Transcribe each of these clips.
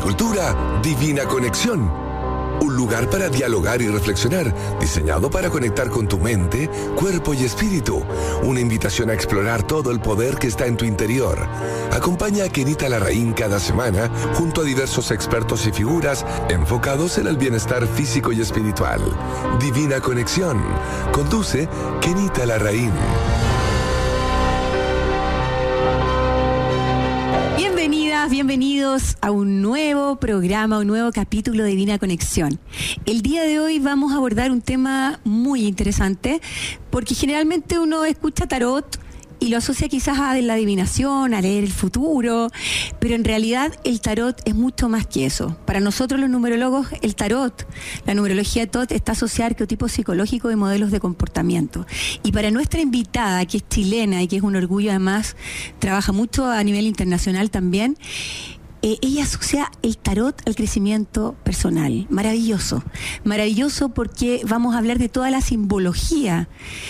Agricultura, Divina Conexión. Un lugar para dialogar y reflexionar, diseñado para conectar con tu mente, cuerpo y espíritu. Una invitación a explorar todo el poder que está en tu interior. Acompaña a Kenita Larraín cada semana junto a diversos expertos y figuras enfocados en el bienestar físico y espiritual. Divina Conexión. Conduce Kenita Larraín. Bienvenidos a un nuevo programa, un nuevo capítulo de Divina Conexión. El día de hoy vamos a abordar un tema muy interesante porque generalmente uno escucha tarot y lo asocia quizás a la adivinación, a leer el futuro, pero en realidad el tarot es mucho más que eso. Para nosotros los numerólogos, el tarot, la numerología TOT está asociada a arquetipos psicológicos y modelos de comportamiento. Y para nuestra invitada, que es chilena y que es un orgullo además, trabaja mucho a nivel internacional también, ella asocia el tarot al crecimiento personal. Maravilloso, maravilloso porque vamos a hablar de toda la simbología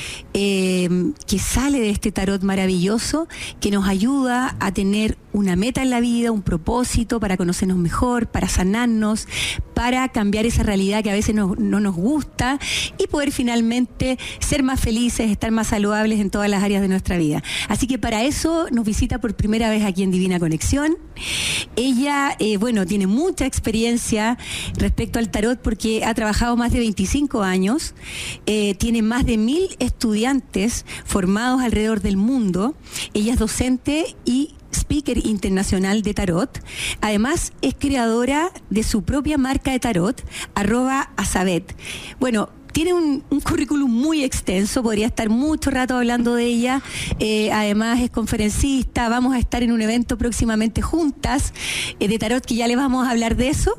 que sale de este tarot maravilloso, que nos ayuda a tener una meta en la vida, un propósito para conocernos mejor, para sanarnos, para cambiar esa realidad que a veces no nos gusta y poder finalmente ser más felices, estar más saludables en todas las áreas de nuestra vida. Así que para eso nos visita por primera vez aquí en Divina Conexión. Ella, tiene mucha experiencia respecto al tarot porque ha trabajado más de 25 años, tiene más de 1.000 estudiantes formados alrededor del mundo. Ella es docente y speaker internacional de tarot. Además, es creadora de su propia marca de tarot, @Asabet. Bueno, tiene un currículum muy extenso, podría estar mucho rato hablando de ella. Además es conferencista, vamos a estar en un evento próximamente juntas de tarot, que ya le vamos a hablar de eso.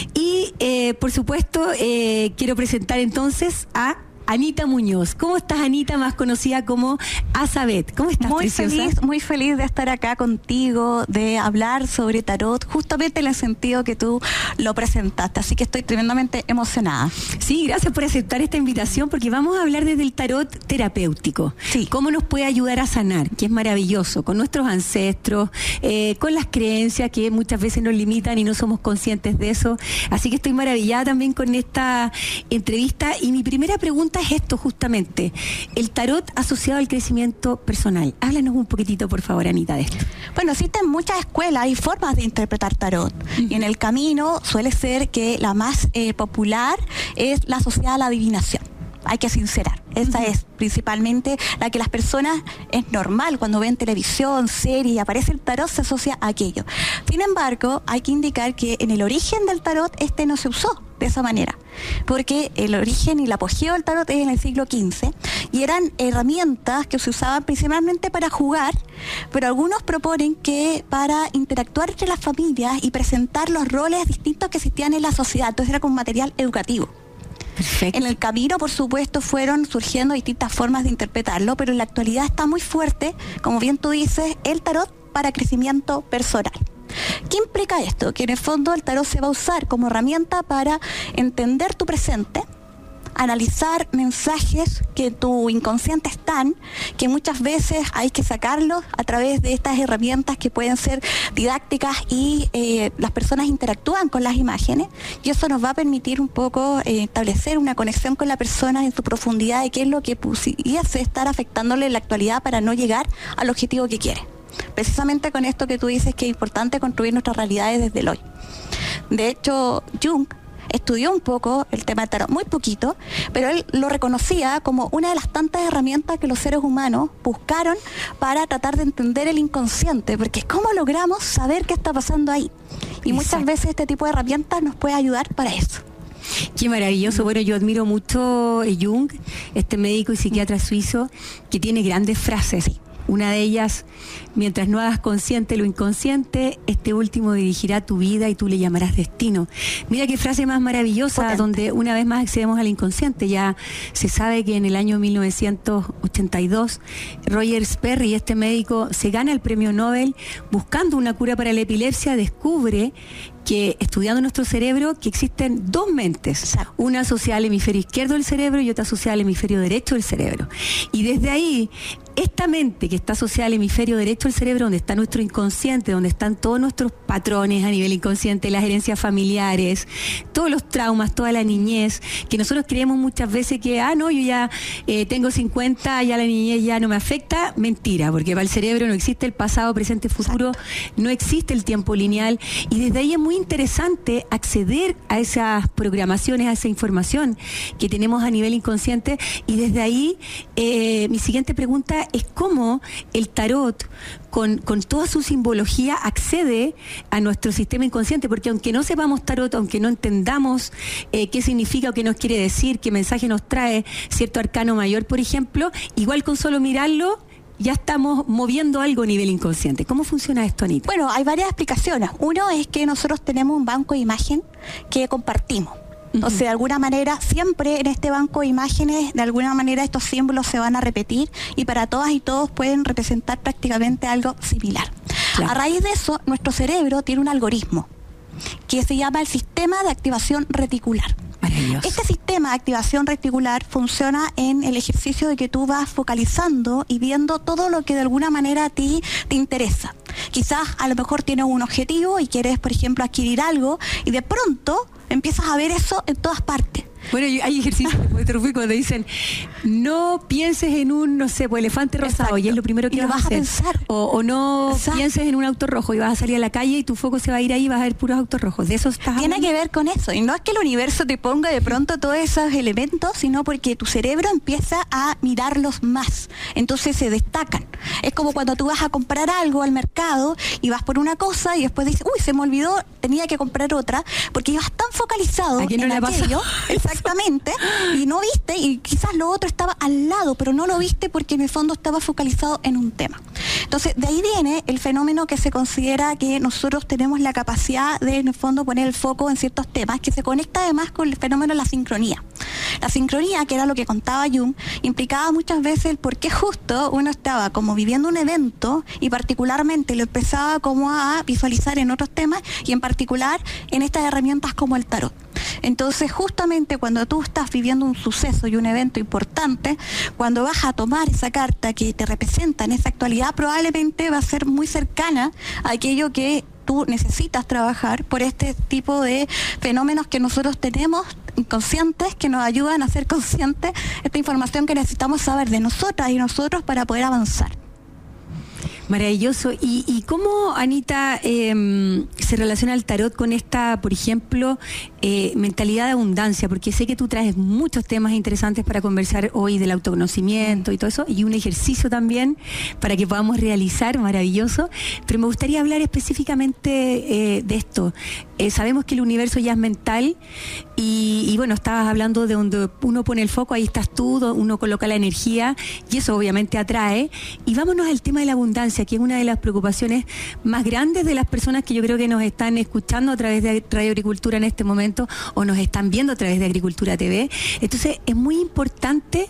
Y por supuesto quiero presentar entonces a Anita Muñoz. ¿Cómo estás, Anita, más conocida como Asabet? ¿Cómo estás, preciosa? Muy feliz de estar acá contigo, de hablar sobre tarot, justamente en el sentido que tú lo presentaste. Así que estoy tremendamente emocionada. Sí, gracias por aceptar esta invitación, porque vamos a hablar desde el tarot terapéutico. Sí. Cómo nos puede ayudar a sanar, que es maravilloso, con nuestros ancestros, con las creencias que muchas veces nos limitan y no somos conscientes de eso. Así que estoy maravillada también con esta entrevista. Y mi primera pregunta es esto, justamente, el tarot asociado al crecimiento personal. Háblanos un poquitito, por favor, Anita, de esto. Bueno, existen muchas escuelas y formas de interpretar tarot. Y en el camino suele ser que la más popular es la asociada a la adivinación. Hay que sincerar, esa es principalmente la que las personas, es normal cuando ven televisión, serie y aparece el tarot, se asocia a aquello. Sin embargo, hay que indicar que en el origen del tarot no se usó de esa manera, porque el origen y el apogeo del tarot es en el siglo XV y eran herramientas que se usaban principalmente para jugar, pero algunos proponen que para interactuar entre las familias y presentar los roles distintos que existían en la sociedad. Entonces era como material educativo. Perfecto. En el camino, por supuesto, fueron surgiendo distintas formas de interpretarlo, pero en la actualidad está muy fuerte, como bien tú dices, el tarot para crecimiento personal. ¿Qué implica esto? Que en el fondo el tarot se va a usar como herramienta para entender tu presente, analizar mensajes que en tu inconsciente están, que muchas veces hay que sacarlos a través de estas herramientas que pueden ser didácticas y las personas interactúan con las imágenes y eso nos va a permitir un poco establecer una conexión con la persona en su profundidad de qué es lo que pudiese estar afectándole en la actualidad para no llegar al objetivo que quiere. Precisamente con esto que tú dices que es importante construir nuestras realidades desde el hoy. De hecho, Jung estudió un poco el tema del tarot, muy poquito, pero él lo reconocía como una de las tantas herramientas que los seres humanos buscaron para tratar de entender el inconsciente, porque ¿cómo logramos saber qué está pasando ahí? Y muchas veces este tipo de herramientas nos puede ayudar para eso. Qué maravilloso. Bueno, yo admiro mucho a Jung, este médico y psiquiatra suizo, que tiene grandes frases. Sí. Una de ellas, mientras no hagas consciente lo inconsciente, este último dirigirá tu vida y tú le llamarás destino. Mira qué frase más maravillosa, potente, donde una vez más accedemos al inconsciente. Ya se sabe que en el año 1982, Roger Sperry, este médico, se gana el premio Nobel buscando una cura para la epilepsia, descubre que estudiando nuestro cerebro, que existen dos mentes, Exacto. una asociada al hemisferio izquierdo del cerebro y otra asociada al hemisferio derecho del cerebro. Y desde ahí, esta mente que está asociada al hemisferio derecho del cerebro, donde está nuestro inconsciente, donde están todos nuestros patrones a nivel inconsciente, las herencias familiares, todos los traumas, toda la niñez, que nosotros creemos muchas veces que, no, yo ya tengo 50, ya la niñez ya no me afecta. Mentira, porque para el cerebro no existe el pasado, presente, futuro, no existe el tiempo lineal, y desde ahí es muy interesante acceder a esas programaciones, a esa información que tenemos a nivel inconsciente, y desde ahí mi siguiente pregunta es cómo el tarot, con toda su simbología, accede a nuestro sistema inconsciente, porque aunque no sepamos tarot, aunque no entendamos qué significa o qué nos quiere decir, qué mensaje nos trae cierto arcano mayor, por ejemplo, igual con solo mirarlo, ya estamos moviendo algo a nivel inconsciente. ¿Cómo funciona esto, Anita? Bueno, hay varias explicaciones. Uno es que nosotros tenemos un banco de imagen que compartimos. O sea, de alguna manera, siempre en este banco de imágenes, de alguna manera estos símbolos se van a repetir y para todas y todos pueden representar prácticamente algo similar. Claro. A raíz de eso, nuestro cerebro tiene un algoritmo que se llama el sistema de activación reticular. Maravilloso. Este sistema de activación reticular funciona en el ejercicio de que tú vas focalizando y viendo todo lo que de alguna manera a ti te interesa. Quizás a lo mejor tienes un objetivo y quieres, por ejemplo, adquirir algo y de pronto empiezas a ver eso en todas partes. Bueno, hay ejercicios cuando dicen no pienses en un, no sé, pues elefante rosado. Exacto. Y es lo primero que Y lo vas a hacer. pensar. O no Exacto. pienses en un auto rojo y vas a salir a la calle y tu foco se va a ir ahí y vas a ver puros autos rojos. De eso estás Tiene hablando. que ver con eso. Y no es que el universo te ponga de pronto todos esos elementos, sino porque tu cerebro empieza a mirarlos más. Entonces se destacan. Es como cuando tú vas a comprar algo al mercado y vas por una cosa y después dices, uy, se me olvidó, tenía que comprar otra, porque ibas tan focalizado ¿A quién no en le ha pasado? aquello, exactamente, y no viste, y quizás lo otro estaba al lado, pero no lo viste porque en el fondo estaba focalizado en un tema. Entonces, de ahí viene el fenómeno que se considera que nosotros tenemos la capacidad de, en el fondo, poner el foco en ciertos temas, que se conecta además con el fenómeno de la sincronía. La sincronía, que era lo que contaba Jung, implicaba muchas veces el por qué justo uno estaba como viviendo un evento y particularmente lo empezaba como a visualizar en otros temas y en particular en estas herramientas como el tarot. Entonces, justamente cuando tú estás viviendo un suceso y un evento importante, cuando vas a tomar esa carta que te representa en esa actualidad, probablemente va a ser muy cercana a aquello que tú necesitas trabajar por este tipo de fenómenos que nosotros tenemos inconscientes, que nos ayudan a ser conscientes esta información que necesitamos saber de nosotras y nosotros para poder avanzar. Maravilloso. ¿Y cómo, Anita, se relaciona el tarot con esta, por ejemplo, mentalidad de abundancia? Porque sé que tú traes muchos temas interesantes para conversar hoy del autoconocimiento y todo eso, y un ejercicio también para que podamos realizar, maravilloso. Pero me gustaría hablar específicamente de esto. Sabemos que el universo ya es mental y bueno, estabas hablando de donde uno pone el foco, ahí estás tú, uno coloca la energía y eso obviamente atrae. Y vámonos al tema de la abundancia, que es una de las preocupaciones más grandes de las personas que yo creo que nos están escuchando a través de Radio Agricultura en este momento o nos están viendo a través de Agricultura TV. Entonces es muy importante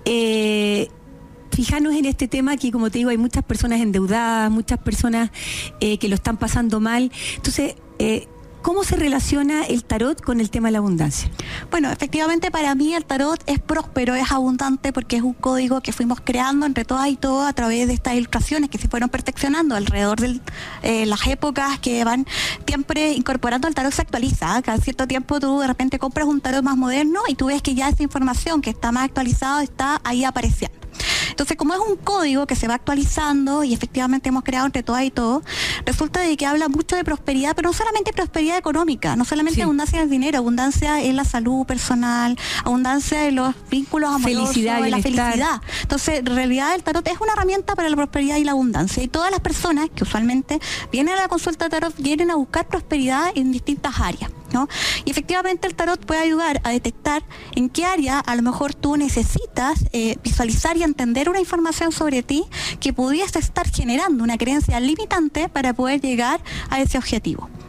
fijarnos en este tema que, como te digo, hay muchas personas endeudadas, muchas personas que lo están pasando mal. Entonces, ¿cómo se relaciona el tarot con el tema de la abundancia? Bueno, efectivamente para mí el tarot es próspero, es abundante porque es un código que fuimos creando entre todas y todos a través de estas ilustraciones que se fueron perfeccionando alrededor de las épocas que van siempre incorporando. El tarot se actualiza, cada cierto tiempo tú de repente compras un tarot más moderno y tú ves que ya esa información que está más actualizada está ahí apareciendo. Entonces, como es un código que se va actualizando y efectivamente hemos creado entre todas y todos, resulta de que habla mucho de prosperidad, pero no solamente prosperidad económica, no solamente abundancia del dinero, abundancia en la salud personal, abundancia en los vínculos amorosos, felicidad, en la bienestar. felicidad. Entonces, en realidad el tarot es una herramienta para la prosperidad y la abundancia. Y todas las personas que usualmente vienen a la consulta de tarot vienen a buscar prosperidad en distintas áreas, ¿no? Y efectivamente el tarot puede ayudar a detectar en qué área a lo mejor tú necesitas visualizar y entender una información sobre ti que pudiese estar generando una creencia limitante para poder llegar a ese objetivo.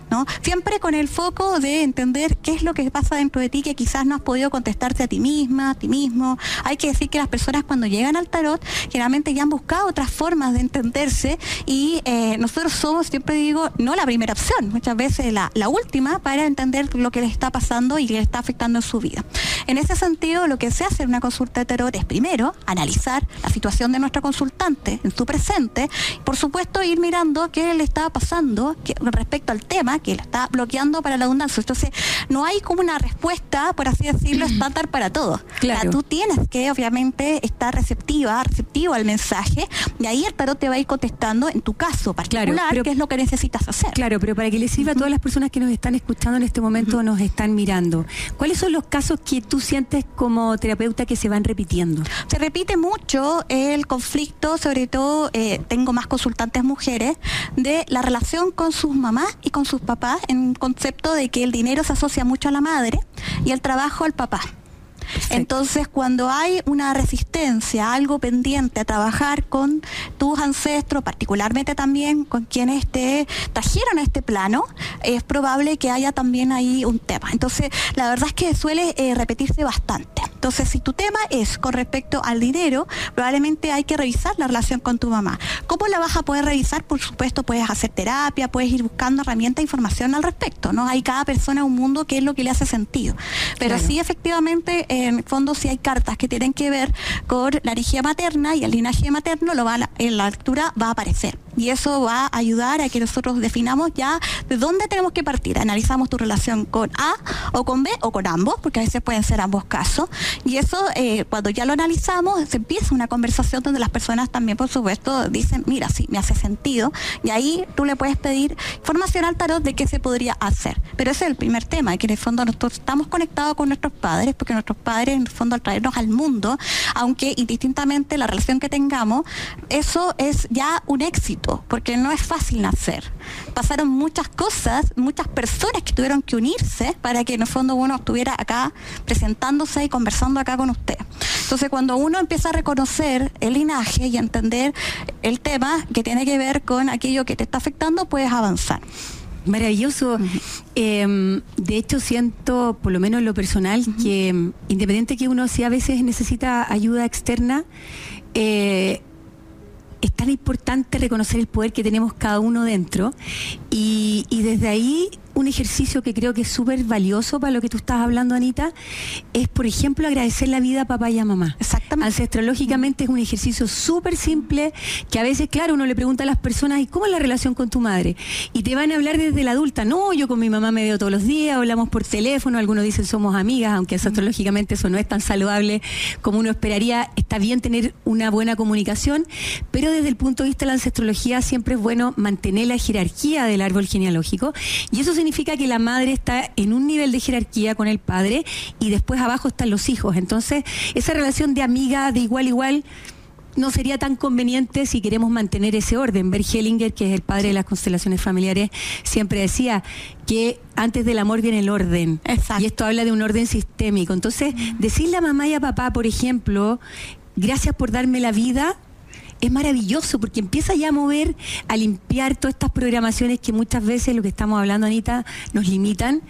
¿no? Siempre con el foco de entender qué es lo que pasa dentro de ti que quizás no has podido contestarte a ti misma, a ti mismo. Hay que decir que las personas cuando llegan al tarot generalmente ya han buscado otras formas de entenderse y nosotros somos, siempre digo, no la primera opción, muchas veces la última para entender lo que les está pasando y que les está afectando en su vida. En ese sentido, lo que se hace en una consulta de tarot es primero analizar la situación de nuestra consultante en su presente, por supuesto ir mirando qué le está pasando respecto al tema que le está bloqueando para la abundancia. Entonces, no hay como una respuesta, por así decirlo, estándar para todo. Claro. O sea, tú tienes que, obviamente, estar receptivo al mensaje, y ahí el tarot te va a ir contestando en tu caso particular, Claro, pero, qué es lo que necesitas hacer. Claro, pero para que les sirva a todas las personas que nos están escuchando en este momento, nos están mirando, ¿cuáles son los casos que tú sientes como terapeuta que se van repitiendo? Se repite mucho el conflicto, sobre todo tengo más consultantes mujeres, de la relación con sus mamás y con sus papás, en un concepto de que el dinero se asocia mucho a la madre y el trabajo al papá. Perfecto. Entonces, cuando hay una resistencia, algo pendiente a trabajar con tus ancestros, particularmente también con quienes te trajeron a este plano, es probable que haya también ahí un tema. Entonces, la verdad es que suele repetirse bastante. Entonces, si tu tema es con respecto al dinero, probablemente hay que revisar la relación con tu mamá. ¿Cómo la vas a poder revisar? Por supuesto, puedes hacer terapia, puedes ir buscando herramientas e información al respecto, ¿no? Hay cada persona un mundo que es lo que le hace sentido. Pero claro, sí, efectivamente, en el fondo, si hay cartas que tienen que ver con la energía materna y el linaje materno, en la lectura va a aparecer. Y eso va a ayudar a que nosotros definamos ya de dónde tenemos que partir. Analizamos tu relación con A o con B o con ambos, porque a veces pueden ser ambos casos. Y eso, cuando ya lo analizamos, se empieza una conversación donde las personas también, por supuesto, dicen, mira, sí, me hace sentido. Y ahí tú le puedes pedir información al tarot de qué se podría hacer. Pero ese es el primer tema, que en el fondo nosotros estamos conectados con nuestros padres, porque nuestros padres, en el fondo, al traernos al mundo, aunque indistintamente la relación que tengamos, eso es ya un éxito, porque no es fácil nacer. Pasaron muchas cosas, muchas personas que tuvieron que unirse para que en el fondo uno estuviera acá presentándose y conversando acá con usted. Entonces, cuando uno empieza a reconocer el linaje y a entender el tema que tiene que ver con aquello que te está afectando, puedes avanzar. Maravilloso. De hecho, siento, por lo menos en lo personal, que independiente que uno sí a veces necesita ayuda externa, es tan importante reconocer el poder que tenemos cada uno dentro y desde ahí un ejercicio que creo que es súper valioso para lo que tú estás hablando, Anita, es, por ejemplo, agradecer la vida a papá y a mamá. Exactamente. Ancestrológicamente es un ejercicio súper simple que a veces, claro, uno le pregunta a las personas, ¿y cómo es la relación con tu madre? Y te van a hablar desde la adulta. No, yo con mi mamá me veo todos los días, hablamos por teléfono, algunos dicen somos amigas, aunque ancestrológicamente eso no es tan saludable como uno esperaría. Está bien tener una buena comunicación, pero desde el punto de vista de la ancestrología siempre es bueno mantener la jerarquía del árbol genealógico, y eso significa que la madre está en un nivel de jerarquía con el padre y después abajo están los hijos. Entonces, esa relación de amiga, de igual a igual, no sería tan conveniente si queremos mantener ese orden. Bert Hellinger, que es el padre de las constelaciones familiares, siempre decía que antes del amor viene el orden. Exacto. Y esto habla de un orden sistémico. Entonces, decirle a mamá y a papá, por ejemplo, gracias por darme la vida, es maravilloso, porque empieza ya a mover, a limpiar todas estas programaciones que muchas veces, lo que estamos hablando, Anita, nos limitan,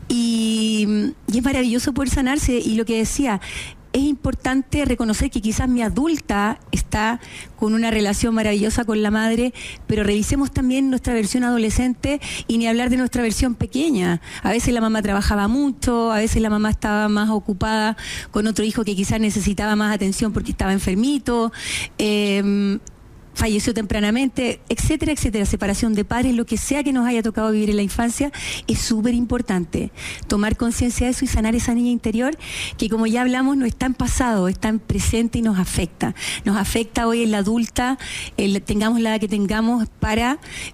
y es maravilloso poder sanarse. Y lo que decía, es importante reconocer que quizás mi adulta está con una relación maravillosa con la madre, pero revisemos también nuestra versión adolescente, y ni hablar de nuestra versión pequeña. A veces la mamá trabajaba mucho, a veces la mamá estaba más ocupada con otro hijo que quizás necesitaba más atención porque estaba enfermito, falleció tempranamente, etcétera, etcétera. Separación de padres, lo que sea que nos haya tocado vivir en la infancia, es súper importante tomar conciencia de eso y sanar esa niña interior que, como ya hablamos, no está en pasado, está en presente y nos afecta. Nos afecta hoy en la adulta, tengamos la edad que tengamos, para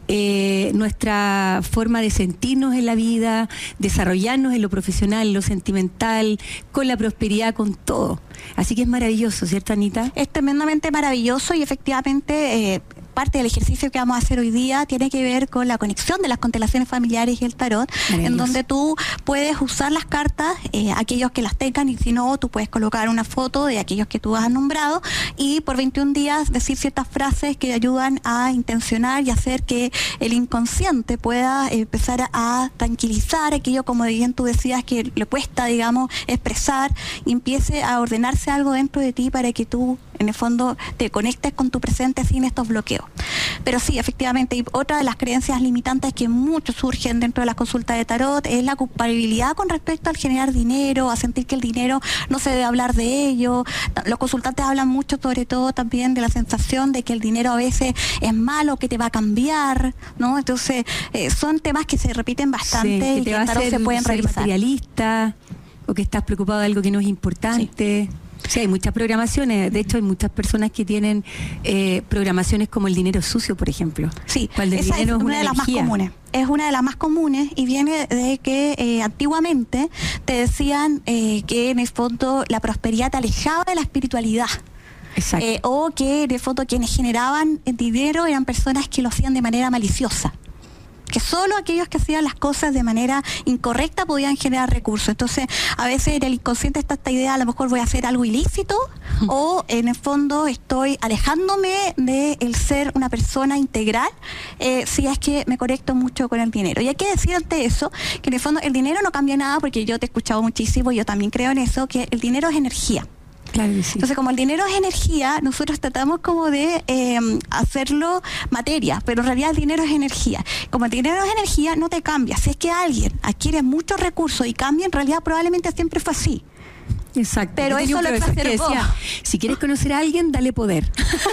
nuestra forma de sentirnos en la vida, desarrollarnos en lo profesional, en lo sentimental, con la prosperidad, con todo. Así que es maravilloso, ¿cierto, Anita? Es tremendamente maravilloso, y efectivamente parte del ejercicio que vamos a hacer hoy día tiene que ver con la conexión de las constelaciones familiares y el tarot, en donde tú puedes usar las cartas, aquellos que las tengan, y si no, tú puedes colocar una foto de aquellos que tú has nombrado y por 21 días decir ciertas frases que ayudan a intencionar y hacer que el inconsciente pueda empezar a tranquilizar aquello, como bien tú decías, que le cuesta, digamos, expresar, y empiece a ordenarse algo dentro de ti para que tú, en el fondo, te conectes con tu presente sin estos bloqueos. Pero sí, efectivamente, y otra de las creencias limitantes que muchos surgen dentro de las consultas de tarot es la culpabilidad con respecto al generar dinero, a sentir que el dinero no se debe hablar de ello. Los consultantes hablan mucho, sobre todo también, de la sensación de que el dinero a veces es malo, que te va a cambiar, ¿no? Entonces, son temas que se repiten bastante, sí, y que en tarot se pueden revisar. Materialista, o que estás preocupado de algo que no es importante. Sí, hay muchas programaciones. De hecho, hay muchas personas que tienen programaciones como el dinero sucio, por ejemplo. Sí, cuando el esa dinero es una de las más comunes. Es una de las más comunes, y viene de que antiguamente te decían que en el fondo la prosperidad te alejaba de la espiritualidad. Exacto. O que en el fondo quienes generaban dinero eran personas que lo hacían de manera maliciosa, que solo aquellos que hacían las cosas de manera incorrecta podían generar recursos. Entonces, a veces en el inconsciente está esta idea, a lo mejor voy a hacer algo ilícito, o en el fondo estoy alejándome de el ser una persona integral, si es que me conecto mucho con el dinero. Y hay que decir ante eso, que en el fondo el dinero no cambia nada, porque yo te he escuchado muchísimo, yo también creo en eso, que el dinero es energía. Claro que sí. Entonces, como el dinero es energía, nosotros tratamos como de hacerlo materia, pero en realidad el dinero es energía. Como el dinero es energía, no te cambia. Si es que alguien adquiere muchos recursos y cambia, en realidad probablemente siempre fue así. Exacto. Pero eso lo exacerbó. Si quieres conocer a alguien, dale poder.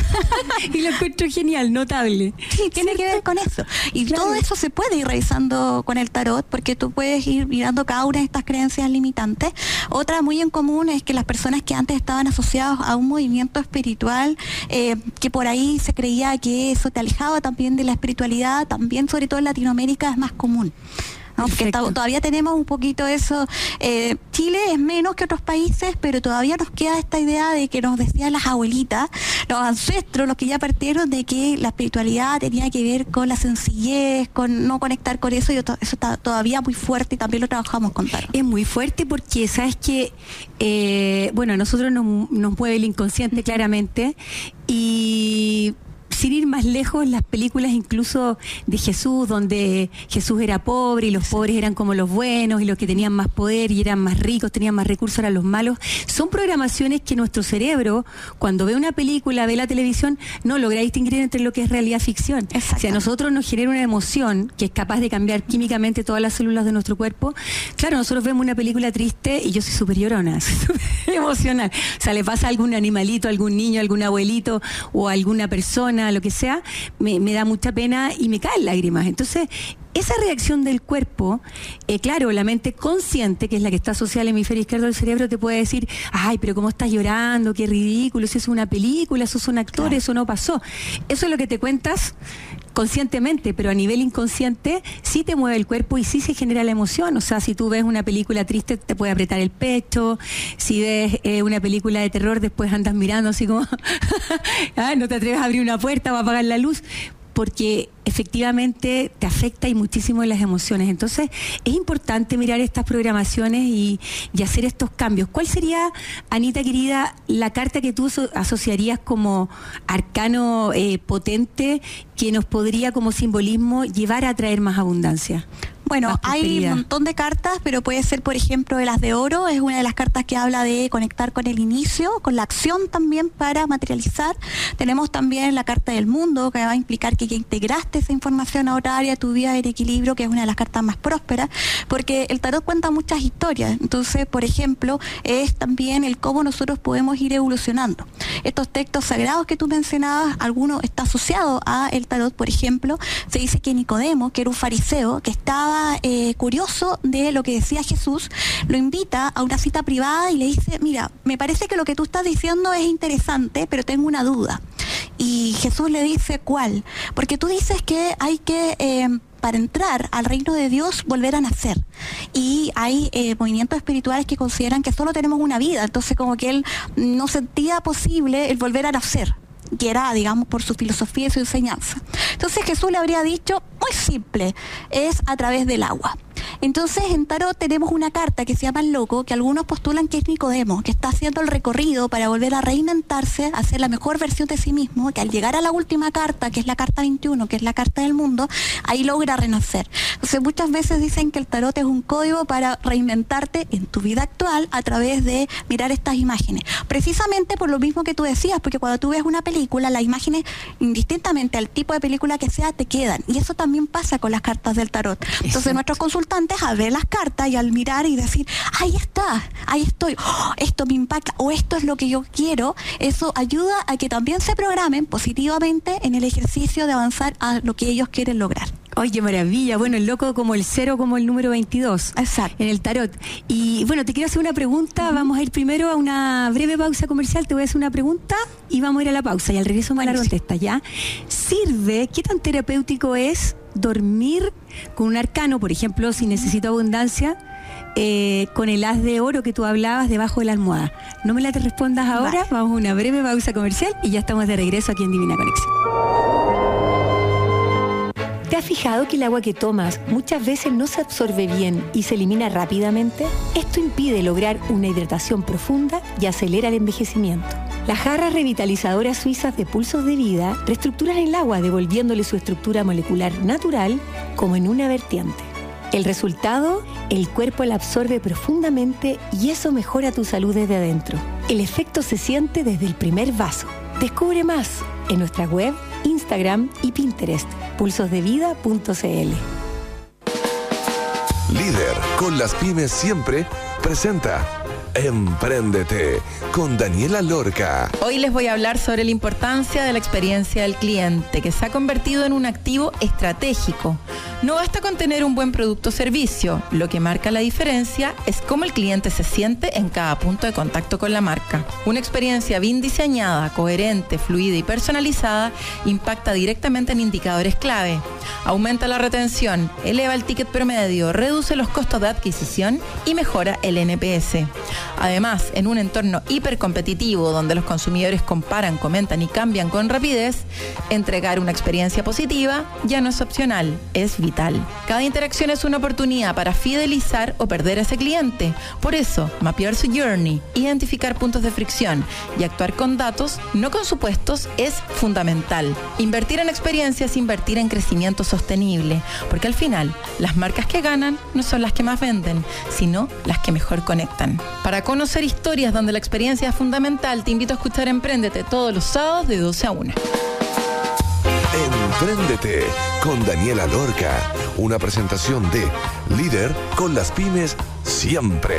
Y lo encuentro genial, notable. Sí, tiene que ver con eso. Y claro, todo eso se puede ir revisando con el tarot, porque tú puedes ir mirando cada una de estas creencias limitantes. Otra muy en común es que las personas que antes estaban asociadas a un movimiento espiritual, que por ahí se creía que eso te alejaba también de la espiritualidad, también sobre todo en Latinoamérica es más común, ¿no? Porque todavía tenemos un poquito eso. Chile es menos que otros países, pero todavía nos queda esta idea de que nos decían las abuelitas, los ancestros, los que ya partieron, de que la espiritualidad tenía que ver con la sencillez, con no conectar con eso, y eso está todavía muy fuerte, y también lo trabajamos con tarot. Es muy fuerte porque, ¿sabes qué? Bueno, a nosotros nos mueve el inconsciente claramente, y sin ir más lejos, las películas incluso de Jesús, donde Jesús era pobre y los pobres eran como los buenos, y los que tenían más poder y eran más ricos, tenían más recursos, eran los malos, son programaciones que nuestro cerebro, cuando ve una película, ve la televisión, no logra distinguir entre lo que es realidad y ficción. Si a nosotros nos genera una emoción que es capaz de cambiar químicamente todas las células de nuestro cuerpo, claro, nosotros vemos una película triste y yo soy súper llorona, súper emocional. O sea, le pasa a algún animalito, a algún niño, a algún abuelito o a alguna persona, lo que sea, me da mucha pena y me caen lágrimas. Entonces, esa reacción del cuerpo, claro, la mente consciente, que es la que está asociada al hemisferio izquierdo del cerebro, te puede decir, ay, pero ¿cómo estás llorando? Qué ridículo, eso es una película, eso son actores, claro, eso no pasó. Eso es lo que te cuentas conscientemente, pero a nivel inconsciente sí te mueve el cuerpo y sí se genera la emoción. O sea, si tú ves una película triste, te puede apretar el pecho. Si ves una película de terror, después andas mirando así como no te atreves a abrir una puerta o a apagar la luz, porque efectivamente te afecta y muchísimo en las emociones. Entonces es importante mirar estas programaciones y hacer estos cambios. ¿Cuál sería, Anita querida, la carta que tú asociarías como arcano potente que nos podría como simbolismo llevar a traer más abundancia? Bueno, hay un montón de cartas, pero puede ser, por ejemplo, de las de oro, es una de las cartas que habla de conectar con el inicio, con la acción también para materializar. Tenemos también la carta del mundo, que va a implicar que ya integraste esa información a otra área de tu vida en equilibrio, que es una de las cartas más prósperas, porque el tarot cuenta muchas historias. Entonces, por ejemplo, es también el cómo nosotros podemos ir evolucionando. Estos textos sagrados que tú mencionabas, alguno está asociado a el tarot. Por ejemplo, se dice que Nicodemo, que era un fariseo, que estaba curioso de lo que decía Jesús, lo invita a una cita privada y le dice, mira, me parece que lo que tú estás diciendo es interesante, pero tengo una duda. Y Jesús le dice, ¿cuál? Porque tú dices que hay que, para entrar al reino de Dios, volver a nacer. Y hay movimientos espirituales que consideran que solo tenemos una vida, entonces como que él no sentía posible el volver a nacer. que era, digamos, por su filosofía y su enseñanza. Entonces Jesús le habría dicho, muy simple, es a través del agua. Entonces en tarot tenemos una carta que se llama el loco, que algunos postulan que es Nicodemo, que está haciendo el recorrido para volver a reinventarse, a ser la mejor versión de sí mismo, que al llegar a la última carta, que es la carta 21, que es la carta del mundo, ahí logra renacer. Entonces muchas veces dicen que el tarot es un código para reinventarte en tu vida actual a través de mirar estas imágenes. Precisamente por lo mismo que tú decías, porque cuando tú ves una película, las imágenes, indistintamente al tipo de película que sea, te quedan. Y eso también pasa con las cartas del tarot. Entonces Exacto. nuestros consultantes, al ver las cartas y al mirar y decir, ahí está, ahí estoy, esto me impacta, o esto es lo que yo quiero, eso ayuda a que también se programen positivamente en el ejercicio de avanzar a lo que ellos quieren lograr. ¡Ay, qué maravilla! Bueno, el loco como el 0, como el número 22. Exacto. En el tarot. Y bueno, te quiero hacer una pregunta. Vamos a ir primero a una breve pausa comercial. Te voy a hacer una pregunta y vamos a ir a la pausa. Y al regreso me la contestas, ¿ya? ¿Sirve? ¿Qué tan terapéutico es dormir con un arcano? Por ejemplo, si necesito abundancia, con el as de oro que tú hablabas debajo de la almohada. No me la te respondas ahora. Vale. Vamos a una breve pausa comercial y ya estamos de regreso aquí en Divina Conexión. ¿Te has fijado que el agua que tomas muchas veces no se absorbe bien y se elimina rápidamente? Esto impide lograr una hidratación profunda y acelera el envejecimiento. Las jarras revitalizadoras suizas de Pulsos de Vida reestructuran el agua devolviéndole su estructura molecular natural como en una vertiente. El resultado, el cuerpo la absorbe profundamente y eso mejora tu salud desde adentro. El efecto se siente desde el primer vaso. Descubre más en nuestra web, Instagram y Pinterest, pulsosdevida.cl. Líder con las pymes siempre presenta Empréndete con Daniela Lorca. Hoy les voy a hablar sobre la importancia de la experiencia del cliente, que se ha convertido en un activo estratégico. No basta con tener un buen producto o servicio, lo que marca la diferencia es cómo el cliente se siente en cada punto de contacto con la marca. Una experiencia bien diseñada, coherente, fluida y personalizada impacta directamente en indicadores clave. Aumenta la retención, eleva el ticket promedio, reduce los costos de adquisición y mejora el NPS. Además, en un entorno hipercompetitivo donde los consumidores comparan, comentan y cambian con rapidez, entregar una experiencia positiva ya no es opcional, es vital. Cada interacción es una oportunidad para fidelizar o perder a ese cliente. Por eso, mapear su journey, identificar puntos de fricción y actuar con datos, no con supuestos, es fundamental. Invertir en experiencias es invertir en crecimiento sostenible, porque al final, las marcas que ganan no son las que más venden, sino las que mejor conectan. Para conocer historias donde la experiencia es fundamental, te invito a escuchar Empréndete todos los sábados de 12 a 1. Empréndete con Daniela Lorca. Una presentación de Líder con las pymes siempre.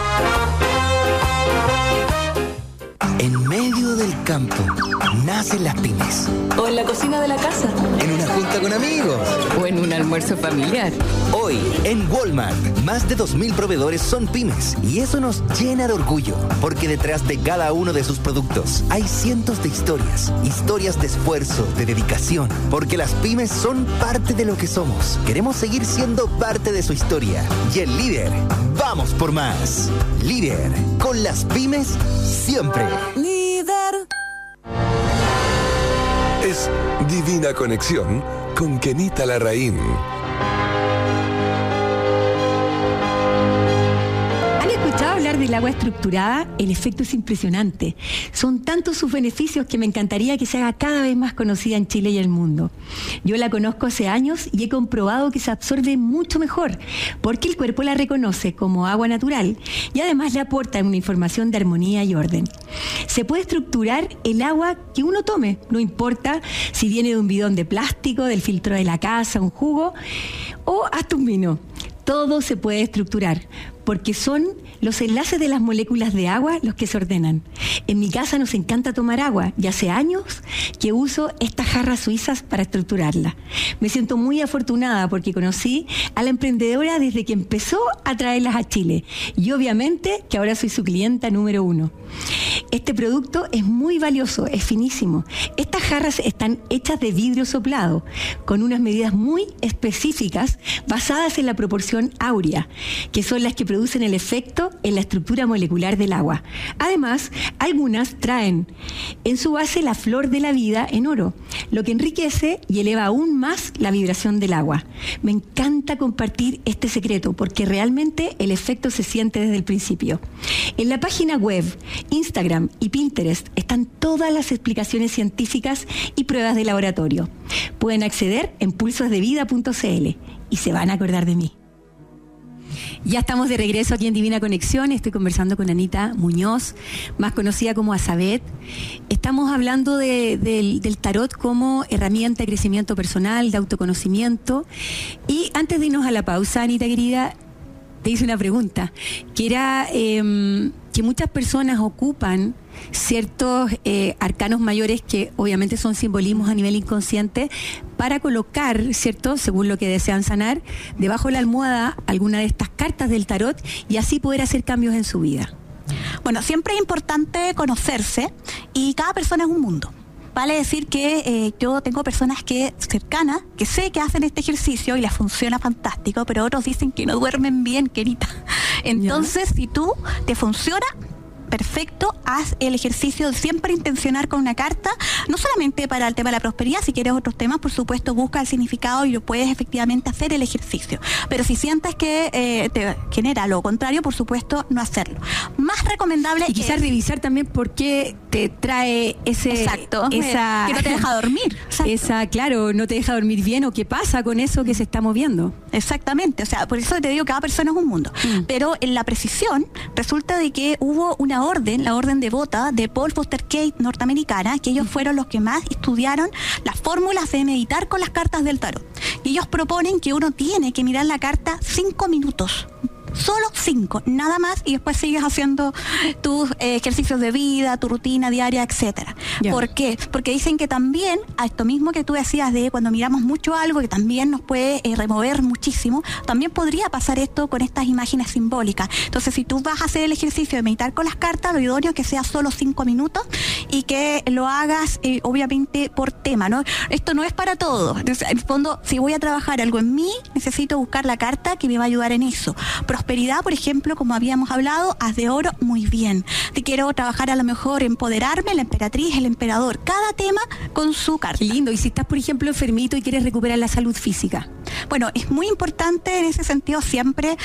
En medio del campo nacen las pymes. O en la cocina de la casa. En una junta con amigos. O en un almuerzo familiar. Hoy, en Walmart, más de 2.000 proveedores son pymes. Y eso nos llena de orgullo. Porque detrás de cada uno de sus productos hay cientos de historias. Historias de esfuerzo, de dedicación. Porque las pymes son parte de lo que somos. Queremos seguir siendo parte de su historia. Y el Líder, vamos por más. Líder, con las pymes siempre. Líder. Es Divina Conexión con Kenita Larraín. ¿Han escuchado hablar del agua estructurada? El efecto es impresionante. Son tantos sus beneficios que me encantaría que se haga cada vez más conocida en Chile y el mundo. Yo la conozco hace años y he comprobado que se absorbe mucho mejor, porque el cuerpo la reconoce como agua natural y además le aporta una información de armonía y orden. Se puede estructurar el agua que uno tome, no importa si viene de un bidón de plástico, del filtro de la casa, un jugo o hasta un vino. Todo se puede estructurar, porque son los enlaces de las moléculas de agua los que se ordenan. En mi casa nos encanta tomar agua y hace años que uso estas jarras suizas para estructurarla. Me siento muy afortunada porque conocí a la emprendedora desde que empezó a traerlas a Chile y obviamente que ahora soy su clienta número 1. Este producto es muy valioso, es finísimo. Estas jarras están hechas de vidrio soplado, con unas medidas muy específicas basadas en la proporción áurea, que son las que producen el efecto en la estructura molecular del agua. Además, algo algunas traen en su base la flor de la vida en oro, lo que enriquece y eleva aún más la vibración del agua. Me encanta compartir este secreto porque realmente el efecto se siente desde el principio. En la página web, Instagram y Pinterest están todas las explicaciones científicas y pruebas de laboratorio. Pueden acceder en pulsosdevida.cl y se van a acordar de mí. Ya estamos de regreso aquí en Divina Conexión. Estoy conversando con Anita Muñoz, más conocida como Azabeth. Estamos hablando del tarot como herramienta de crecimiento personal, de autoconocimiento. Y antes de irnos a la pausa, Anita querida, te hice una pregunta, que era que muchas personas ocupan ciertos arcanos mayores que obviamente son simbolismos a nivel inconsciente para colocar, ¿cierto?, según lo que desean sanar, debajo de la almohada alguna de estas cartas del tarot y así poder hacer cambios en su vida. Bueno, siempre es importante conocerse y cada persona es un mundo. Vale decir que yo tengo personas cercanas que sé que hacen este ejercicio y les funciona fantástico, pero otros dicen que no duermen bien, querida. Entonces, si tú te funciona, perfecto, haz el ejercicio de siempre intencionar con una carta, no solamente para el tema de la prosperidad, si quieres otros temas, por supuesto, busca el significado y lo puedes efectivamente hacer el ejercicio. Pero si sientes que te genera lo contrario, por supuesto, no hacerlo. Más recomendable y quizás revisar también por qué te trae ese... Exacto, que no te deja dormir. Exacto. Claro, no te deja dormir bien o qué pasa con eso que se está moviendo. Exactamente, o sea, por eso te digo, cada persona es un mundo. Pero en la precisión resulta de que hubo una orden, la orden devota de Paul Foster Case norteamericana, que ellos fueron los que más estudiaron las fórmulas de meditar con las cartas del tarot. Y ellos proponen que uno tiene que mirar la carta 5 minutos. Solo 5, nada más, y después sigues haciendo tus ejercicios de vida, tu rutina diaria, etcétera. ¿Por qué? Porque dicen que también, a esto mismo que tú decías de cuando miramos mucho algo, que también nos puede remover muchísimo, también podría pasar esto con estas imágenes simbólicas. Entonces, si tú vas a hacer el ejercicio de meditar con las cartas, lo idóneo es que sea solo 5 minutos y que lo hagas, obviamente, por tema, ¿no? Esto no es para todo. Entonces, en el fondo, si voy a trabajar algo en mí, necesito buscar la carta que me va a ayudar en eso. Prosperidad, por ejemplo, como habíamos hablado, haz de oro, muy bien. Te quiero trabajar a lo mejor empoderarme, la emperatriz, el emperador, cada tema con su carta. Qué lindo. Y si estás, por ejemplo, enfermito y quieres recuperar la salud física. Bueno, es muy importante en ese sentido siempre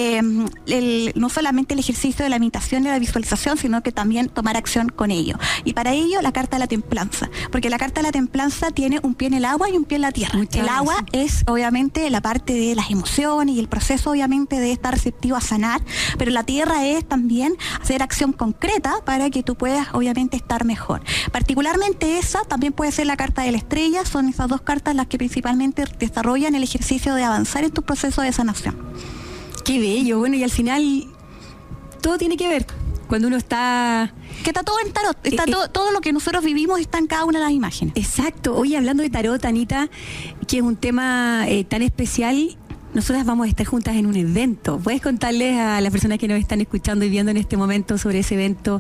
no solamente el ejercicio de la meditación y la visualización, sino que también tomar acción con ello. Y para ello la carta de la templanza, porque la carta de la templanza tiene un pie en el agua y un pie en la tierra. El agua es obviamente la parte de las emociones y el proceso obviamente de estar receptivo a sanar, pero la tierra es también hacer acción concreta para que tú puedas obviamente estar mejor. Particularmente esa también puede ser la carta de la estrella, son esas dos cartas las que principalmente desarrollan el ejercicio de avanzar en tu proceso de sanación. Qué bello. Bueno, y al final todo tiene que ver cuando uno está... Que está todo en tarot, está todo lo que nosotros vivimos está en cada una de las imágenes. Exacto. Oye, hablando de tarot, Anita, que es un tema tan especial, nosotras vamos a estar juntas en un evento. ¿Puedes contarles a las personas que nos están escuchando y viendo en este momento sobre ese evento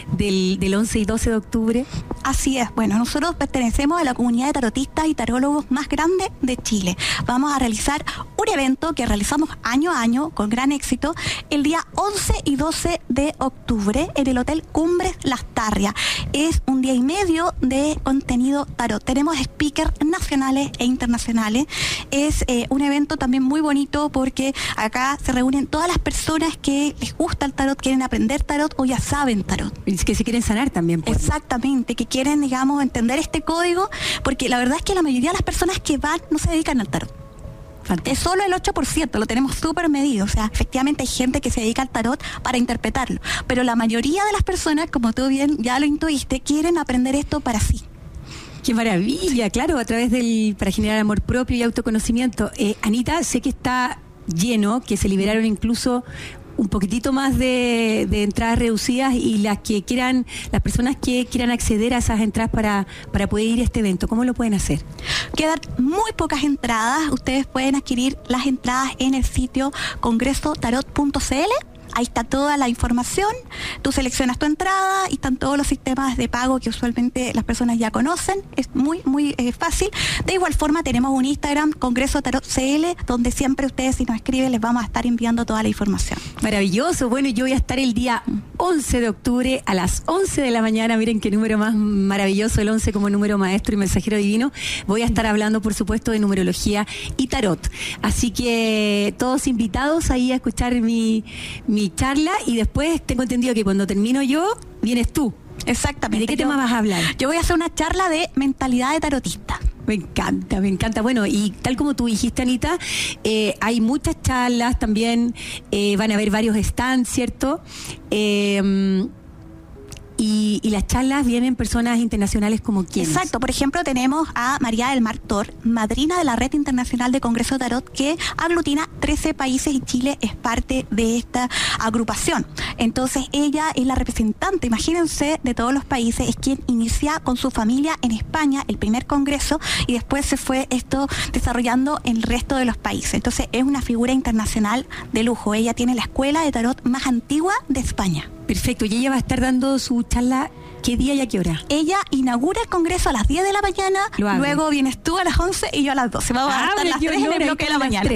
del 11 y 12 de octubre? Así es. Bueno, nosotros pertenecemos a la comunidad de tarotistas y tarólogos más grande de Chile. Vamos a realizar un evento que realizamos año a año con gran éxito el día 11 y 12 de octubre en el Hotel Cumbres Las Tarrias. Es un día y medio de contenido tarot. Tenemos speakers nacionales e internacionales. Es un evento también muy bonito porque acá se reúnen todas las personas que les gusta el tarot, quieren aprender tarot o ya saben tarot. Y que se quieren sanar también. Pues. Exactamente, que quieren, digamos, entender este código, porque la verdad es que la mayoría de las personas que van no se dedican al tarot. Fantástico. Es solo el 8%, lo tenemos súper medido. O sea, efectivamente hay gente que se dedica al tarot para interpretarlo, pero la mayoría de las personas, como tú bien ya lo intuiste, quieren aprender esto para sí. ¡Qué maravilla! Claro, a través para generar amor propio y autoconocimiento. Anita, sé que está lleno, que se liberaron incluso un poquitito más de entradas reducidas y las personas que quieran acceder a esas entradas para poder ir a este evento, ¿cómo lo pueden hacer? Quedan muy pocas entradas. Ustedes pueden adquirir las entradas en el sitio congresotarot.cl. Ahí está toda la información, tú seleccionas tu entrada y están todos los sistemas de pago que usualmente las personas ya conocen, es muy fácil. De igual forma tenemos un Instagram, Congreso Tarot CL, donde siempre ustedes si nos escriben les vamos a estar enviando toda la información. Maravilloso. Bueno, yo voy a estar el día 11 de octubre a las 11 de la mañana. Miren qué número más maravilloso, el 11 como número maestro y mensajero divino. Voy a estar hablando, por supuesto, de numerología y tarot. Así que todos invitados ahí a escuchar mi charla, y después tengo entendido que cuando termino yo, vienes tú. Exactamente. ¿De qué tema vas a hablar? Yo voy a hacer una charla de mentalidad de tarotista. Me encanta, me encanta. Bueno, y tal como tú dijiste, Anita, hay muchas charlas también, van a haber varios stands, ¿cierto? Y las charlas vienen personas internacionales como quiénes. Exacto, por ejemplo tenemos a María del Mar Tor, madrina de la Red Internacional de Congreso Tarot, que aglutina 13 países y Chile es parte de esta agrupación. Entonces ella es la representante, imagínense, de todos los países, es quien inicia con su familia en España el primer congreso y después se fue esto desarrollando en el resto de los países. Entonces es una figura internacional de lujo. Ella tiene la escuela de tarot más antigua de España. Perfecto, y ella va a estar dando su charla, ¿qué día y a qué hora? Ella inaugura el congreso a las 10 de la mañana, luego vienes tú a las 11 y yo a las 12. Vamos a estar las 3 en el bloque de la mañana.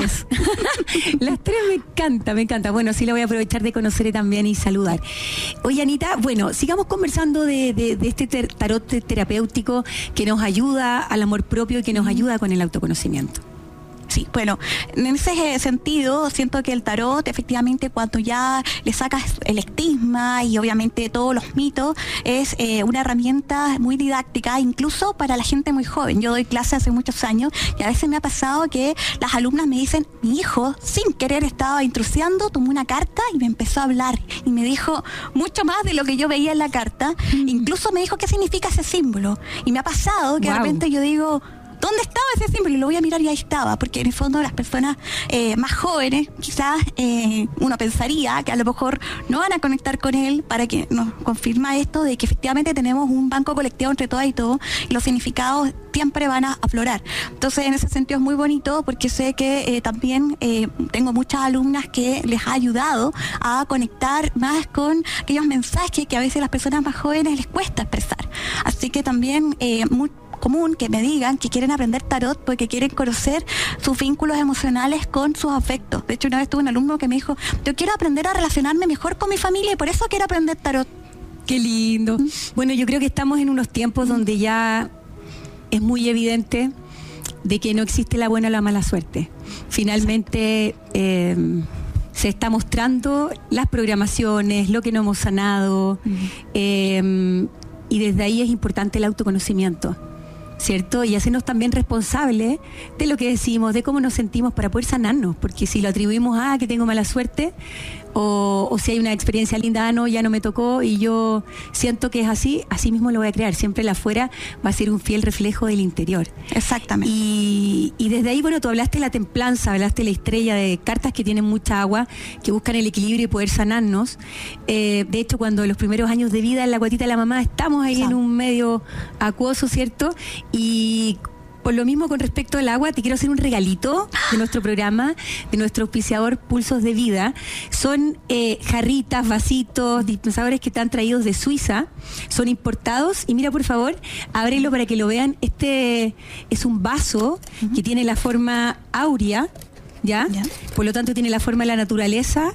Las 3 me encanta. Bueno, sí, la voy a aprovechar de conocer también y saludar. Oye, Anita, bueno, sigamos conversando de este tarot terapéutico que nos ayuda al amor propio y que nos ayuda con el autoconocimiento. Sí, bueno, en ese sentido siento que el tarot, efectivamente, cuando ya le sacas el estigma y obviamente todos los mitos, es una herramienta muy didáctica, incluso para la gente muy joven. Yo doy clases hace muchos años y a veces me ha pasado que las alumnas me dicen, mi hijo sin querer estaba intrusiando, tomó una carta y me empezó a hablar y me dijo mucho más de lo que yo veía en la carta. Incluso me dijo qué significa ese símbolo y me ha pasado que de repente yo digo, ¿dónde estaba ese símbolo? Y lo voy a mirar y ahí estaba, porque en el fondo las personas más jóvenes, quizás uno pensaría que a lo mejor no van a conectar con él, para que nos confirma esto de que efectivamente tenemos un banco colectivo entre todas y todos, y los significados siempre van a aflorar. Entonces, en ese sentido es muy bonito, porque sé que también tengo muchas alumnas que les ha ayudado a conectar más con aquellos mensajes que a veces a las personas más jóvenes les cuesta expresar. Así que también muy común que me digan que quieren aprender tarot porque quieren conocer sus vínculos emocionales con sus afectos. De hecho, una vez tuve un alumno que me dijo, yo quiero aprender a relacionarme mejor con mi familia y por eso quiero aprender tarot. Qué lindo. Bueno, yo creo que estamos en unos tiempos donde ya es muy evidente de que no existe la buena o la mala suerte. Finalmente se está mostrando las programaciones, lo que no hemos sanado, y desde ahí es importante el autoconocimiento, ¿cierto? Y hacernos también responsables de lo que decimos, de cómo nos sentimos para poder sanarnos, porque si lo atribuimos a que tengo mala suerte, o si hay una experiencia linda, no, ya no me tocó y yo siento que es así, así mismo lo voy a crear. Siempre el afuera va a ser un fiel reflejo del interior. Exactamente. Y desde ahí, bueno, tú hablaste de la templanza, hablaste de la estrella, de cartas que tienen mucha agua, que buscan el equilibrio y poder sanarnos. De hecho, cuando los primeros años de vida en la guatita de la mamá estamos ahí en un medio acuoso, ¿cierto? Y por lo mismo, con respecto al agua, te quiero hacer un regalito de nuestro programa, de nuestro auspiciador Pulsos de Vida. Son jarritas, vasitos, dispensadores que están traídos de Suiza. Son importados. Y mira, por favor, ábrelo para que lo vean. Este es un vaso que tiene la forma áurea, ¿ya? Por lo tanto, tiene la forma de la naturaleza.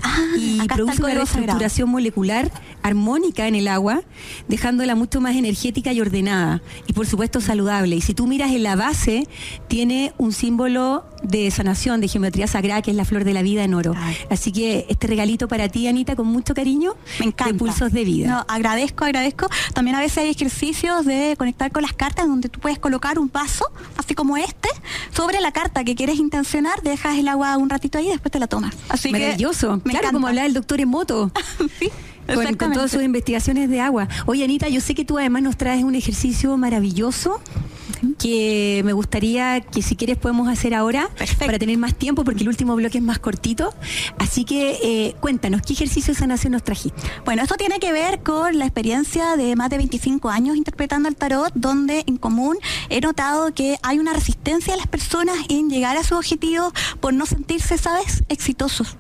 Y produce una reestructuración molecular armónica en el agua, dejándola mucho más energética y ordenada, y por supuesto saludable. Y si tú miras en la base, tiene un símbolo de sanación, de geometría sagrada, que es la flor de la vida en oro. Así que este regalito para ti, Anita, con mucho cariño. Me encanta. De Pulsos de Vida. No, agradezco. También a veces hay ejercicios de conectar con las cartas, donde tú puedes colocar un vaso, así como este, sobre la carta que quieres intencionar, dejas el agua un ratito ahí y después te la tomas. Así maravilloso. Que claro, como hablaba el doctor Emoto. Sí. Con todas sus investigaciones de agua. Oye, Anita, yo sé que tú además nos traes un ejercicio maravilloso que me gustaría que, si quieres, podemos hacer ahora. Perfecto. Para tener más tiempo, porque el último bloque es más cortito. Así que cuéntanos, ¿qué ejercicio de sanación nos trajiste? Bueno, esto tiene que ver con la experiencia de más de 25 años interpretando el tarot, donde en común he notado que hay una resistencia de las personas en llegar a sus objetivos por no sentirse, ¿sabes?, exitosos.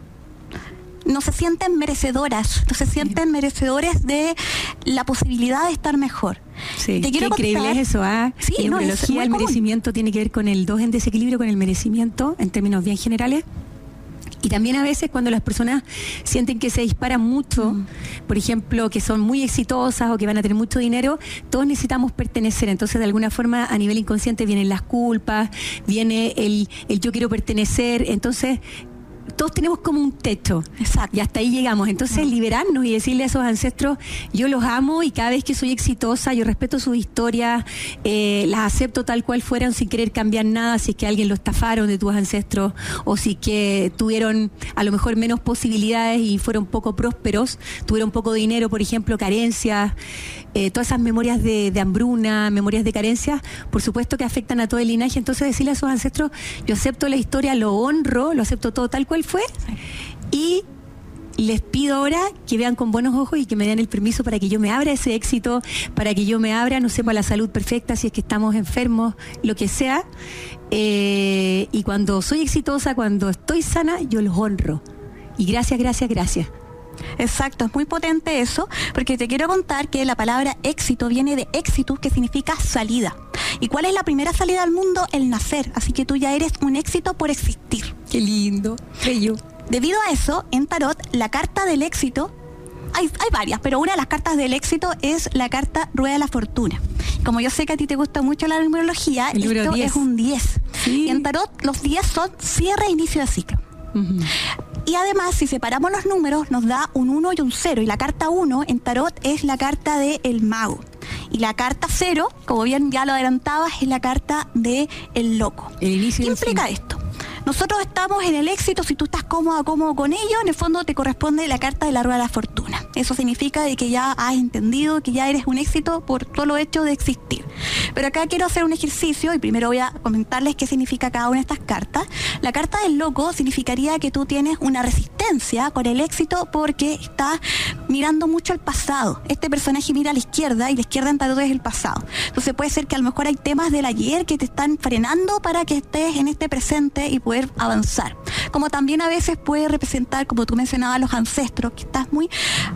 No se sienten merecedoras, no se sienten merecedores de la posibilidad de estar mejor. Sí, qué increíble es eso, ¿ah? Sí, en numerología, el merecimiento tiene que ver con el 2 en desequilibrio, con el merecimiento, en términos bien generales. Y también a veces cuando las personas sienten que se disparan mucho, por ejemplo, que son muy exitosas o que van a tener mucho dinero, todos necesitamos pertenecer. Entonces, de alguna forma, a nivel inconsciente vienen las culpas, viene el yo quiero pertenecer. Entonces, todos tenemos como un techo. Exacto. Y hasta ahí llegamos. Entonces, liberarnos y decirle a esos ancestros, yo los amo y cada vez que soy exitosa, yo respeto sus historias, las acepto tal cual fueran sin querer cambiar nada, si es que alguien lo estafaron de tus ancestros o si es que tuvieron a lo mejor menos posibilidades y fueron poco prósperos, tuvieron poco dinero, por ejemplo, carencias, todas esas memorias de hambruna, memorias de carencias, por supuesto que afectan a todo el linaje. Entonces, decirle a esos ancestros, yo acepto la historia, lo honro, lo acepto todo tal cual fue, y les pido ahora que vean con buenos ojos y que me den el permiso para que yo me abra ese éxito, para que yo me abra, no sé, para la salud perfecta, si es que estamos enfermos, lo que sea, y cuando soy exitosa, cuando estoy sana, yo los honro. Y gracias, gracias, gracias. Exacto, es muy potente eso, porque te quiero contar que la palabra éxito viene de exitus, que significa salida. ¿Y cuál es la primera salida al mundo? El nacer. Así que tú ya eres un éxito por existir. Qué lindo, bello. Debido a eso, en Tarot, la carta del éxito, hay varias, pero una de las cartas del éxito es la carta Rueda de la Fortuna. Como yo sé que a ti te gusta mucho la numerología, esto 10. Es un 10. Sí. Y en Tarot, los 10 son cierre e inicio de ciclo. Uh-huh. Y además, si separamos los números, nos da un 1 y un 0. Y la carta 1 en Tarot es la carta del mago. Y la carta 0, como bien ya lo adelantabas, es la carta del loco. El inicio. ¿Qué implica esto? Nosotros estamos en el éxito, si tú estás cómodo con ello, en el fondo te corresponde la carta de la Rueda de la Fortuna. Eso significa de que ya has entendido que ya eres un éxito por solo hecho de existir. Pero acá quiero hacer un ejercicio y primero voy a comentarles qué significa cada una de estas cartas. La carta del loco significaría que tú tienes una resistencia con el éxito porque estás mirando mucho al pasado. Este personaje mira a la izquierda y la izquierda en Tarot es el pasado. Entonces puede ser que a lo mejor hay temas del ayer que te están frenando para que estés en este presente y poder avanzar. Como también a veces puede representar, como tú mencionabas, los ancestros, que estás muy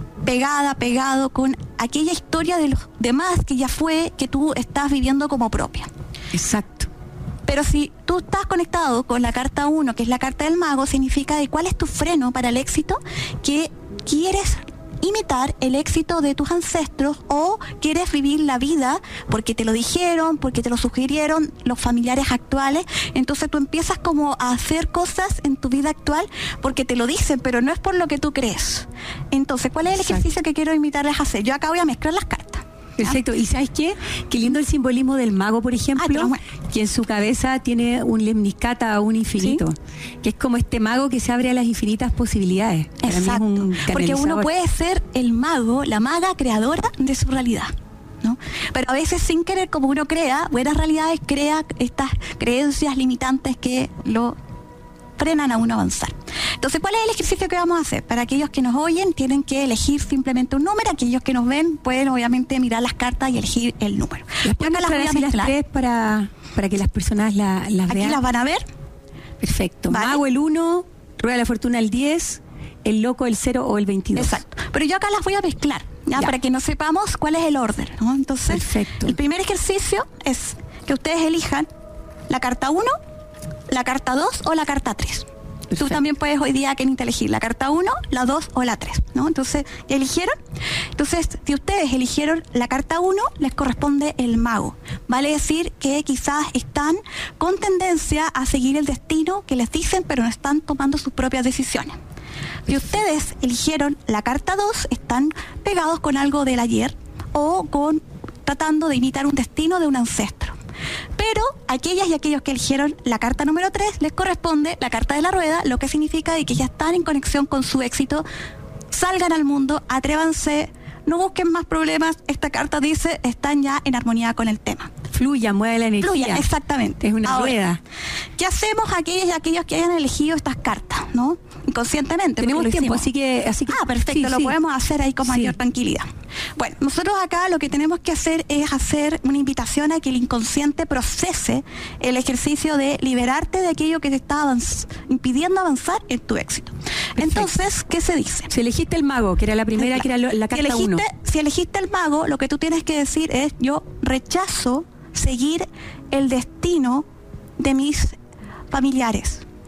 pegado con aquella historia de los demás que ya fue, que tú estás viviendo como propia. Exacto. Pero si tú estás conectado con la carta 1, que es la carta del mago, significa de cuál es tu freno para el éxito, que quieres imitar el éxito de tus ancestros o quieres vivir la vida porque te lo dijeron, porque te lo sugirieron los familiares actuales. Entonces tú empiezas como a hacer cosas en tu vida actual porque te lo dicen, pero no es por lo que tú crees. Entonces, ¿cuál es el ejercicio que quiero invitarles a hacer? Yo acá voy a mezclar las cartas. Perfecto. ¿Y sabes qué? Qué lindo el simbolismo del mago, por ejemplo, que en su cabeza tiene un lemniscata a un infinito, ¿sí? Que es como este mago que se abre a las infinitas posibilidades. Exacto. Porque uno puede ser el mago, la maga creadora de su realidad, ¿no? Pero a veces sin querer, como uno crea buenas realidades, crea estas creencias limitantes que lo frenan a uno avanzar. Entonces, ¿cuál es el ejercicio que vamos a hacer? Para aquellos que nos oyen, tienen que elegir simplemente un número. Aquellos que nos ven pueden obviamente mirar las cartas y elegir el número. Las tres para que las personas las vean. Aquí las van a ver. Perfecto. Vale. Mago el 1, Rueda de la Fortuna el 10, el loco el 0 o el 22. Exacto. Pero yo acá las voy a mezclar, ¿ya? Para que no sepamos cuál es el orden, ¿no? Entonces, perfecto. El primer ejercicio es que ustedes elijan la carta 1, la carta 2 o la carta 3. Perfecto. Tú también puedes hoy día elegir la carta 1, la 2 o la 3, ¿no? Entonces, ¿ya eligieron? Entonces, si ustedes eligieron la carta 1, les corresponde el mago. Vale decir que quizás están con tendencia a seguir el destino que les dicen, pero no están tomando sus propias decisiones. Si ustedes eligieron la carta 2, están pegados con algo del ayer o tratando de imitar un destino de un ancestro. Pero aquellas y aquellos que eligieron la carta número 3 les corresponde la carta de la rueda, lo que significa de que ya están en conexión con su éxito. Salgan al mundo, atrévanse, no busquen más problemas. Esta carta dice, están ya en armonía con el tema. Fluya, mueve la energía. Fluya, exactamente. Es una rueda. ¿Qué hacemos aquellos y aquellos que hayan elegido estas cartas, no? Inconscientemente. Tenemos tiempo, así que perfecto, lo podemos hacer ahí con mayor tranquilidad. Bueno, nosotros acá lo que tenemos que hacer es hacer una invitación a que el inconsciente procese el ejercicio de liberarte de aquello que te está impidiendo avanzar en tu éxito. Perfecto. Entonces, ¿qué se dice? Si elegiste el mago, que era la primera, que era la carta 1. Si elegiste el mago, lo que tú tienes que decir es, yo rechazo seguir el destino de mis familiares.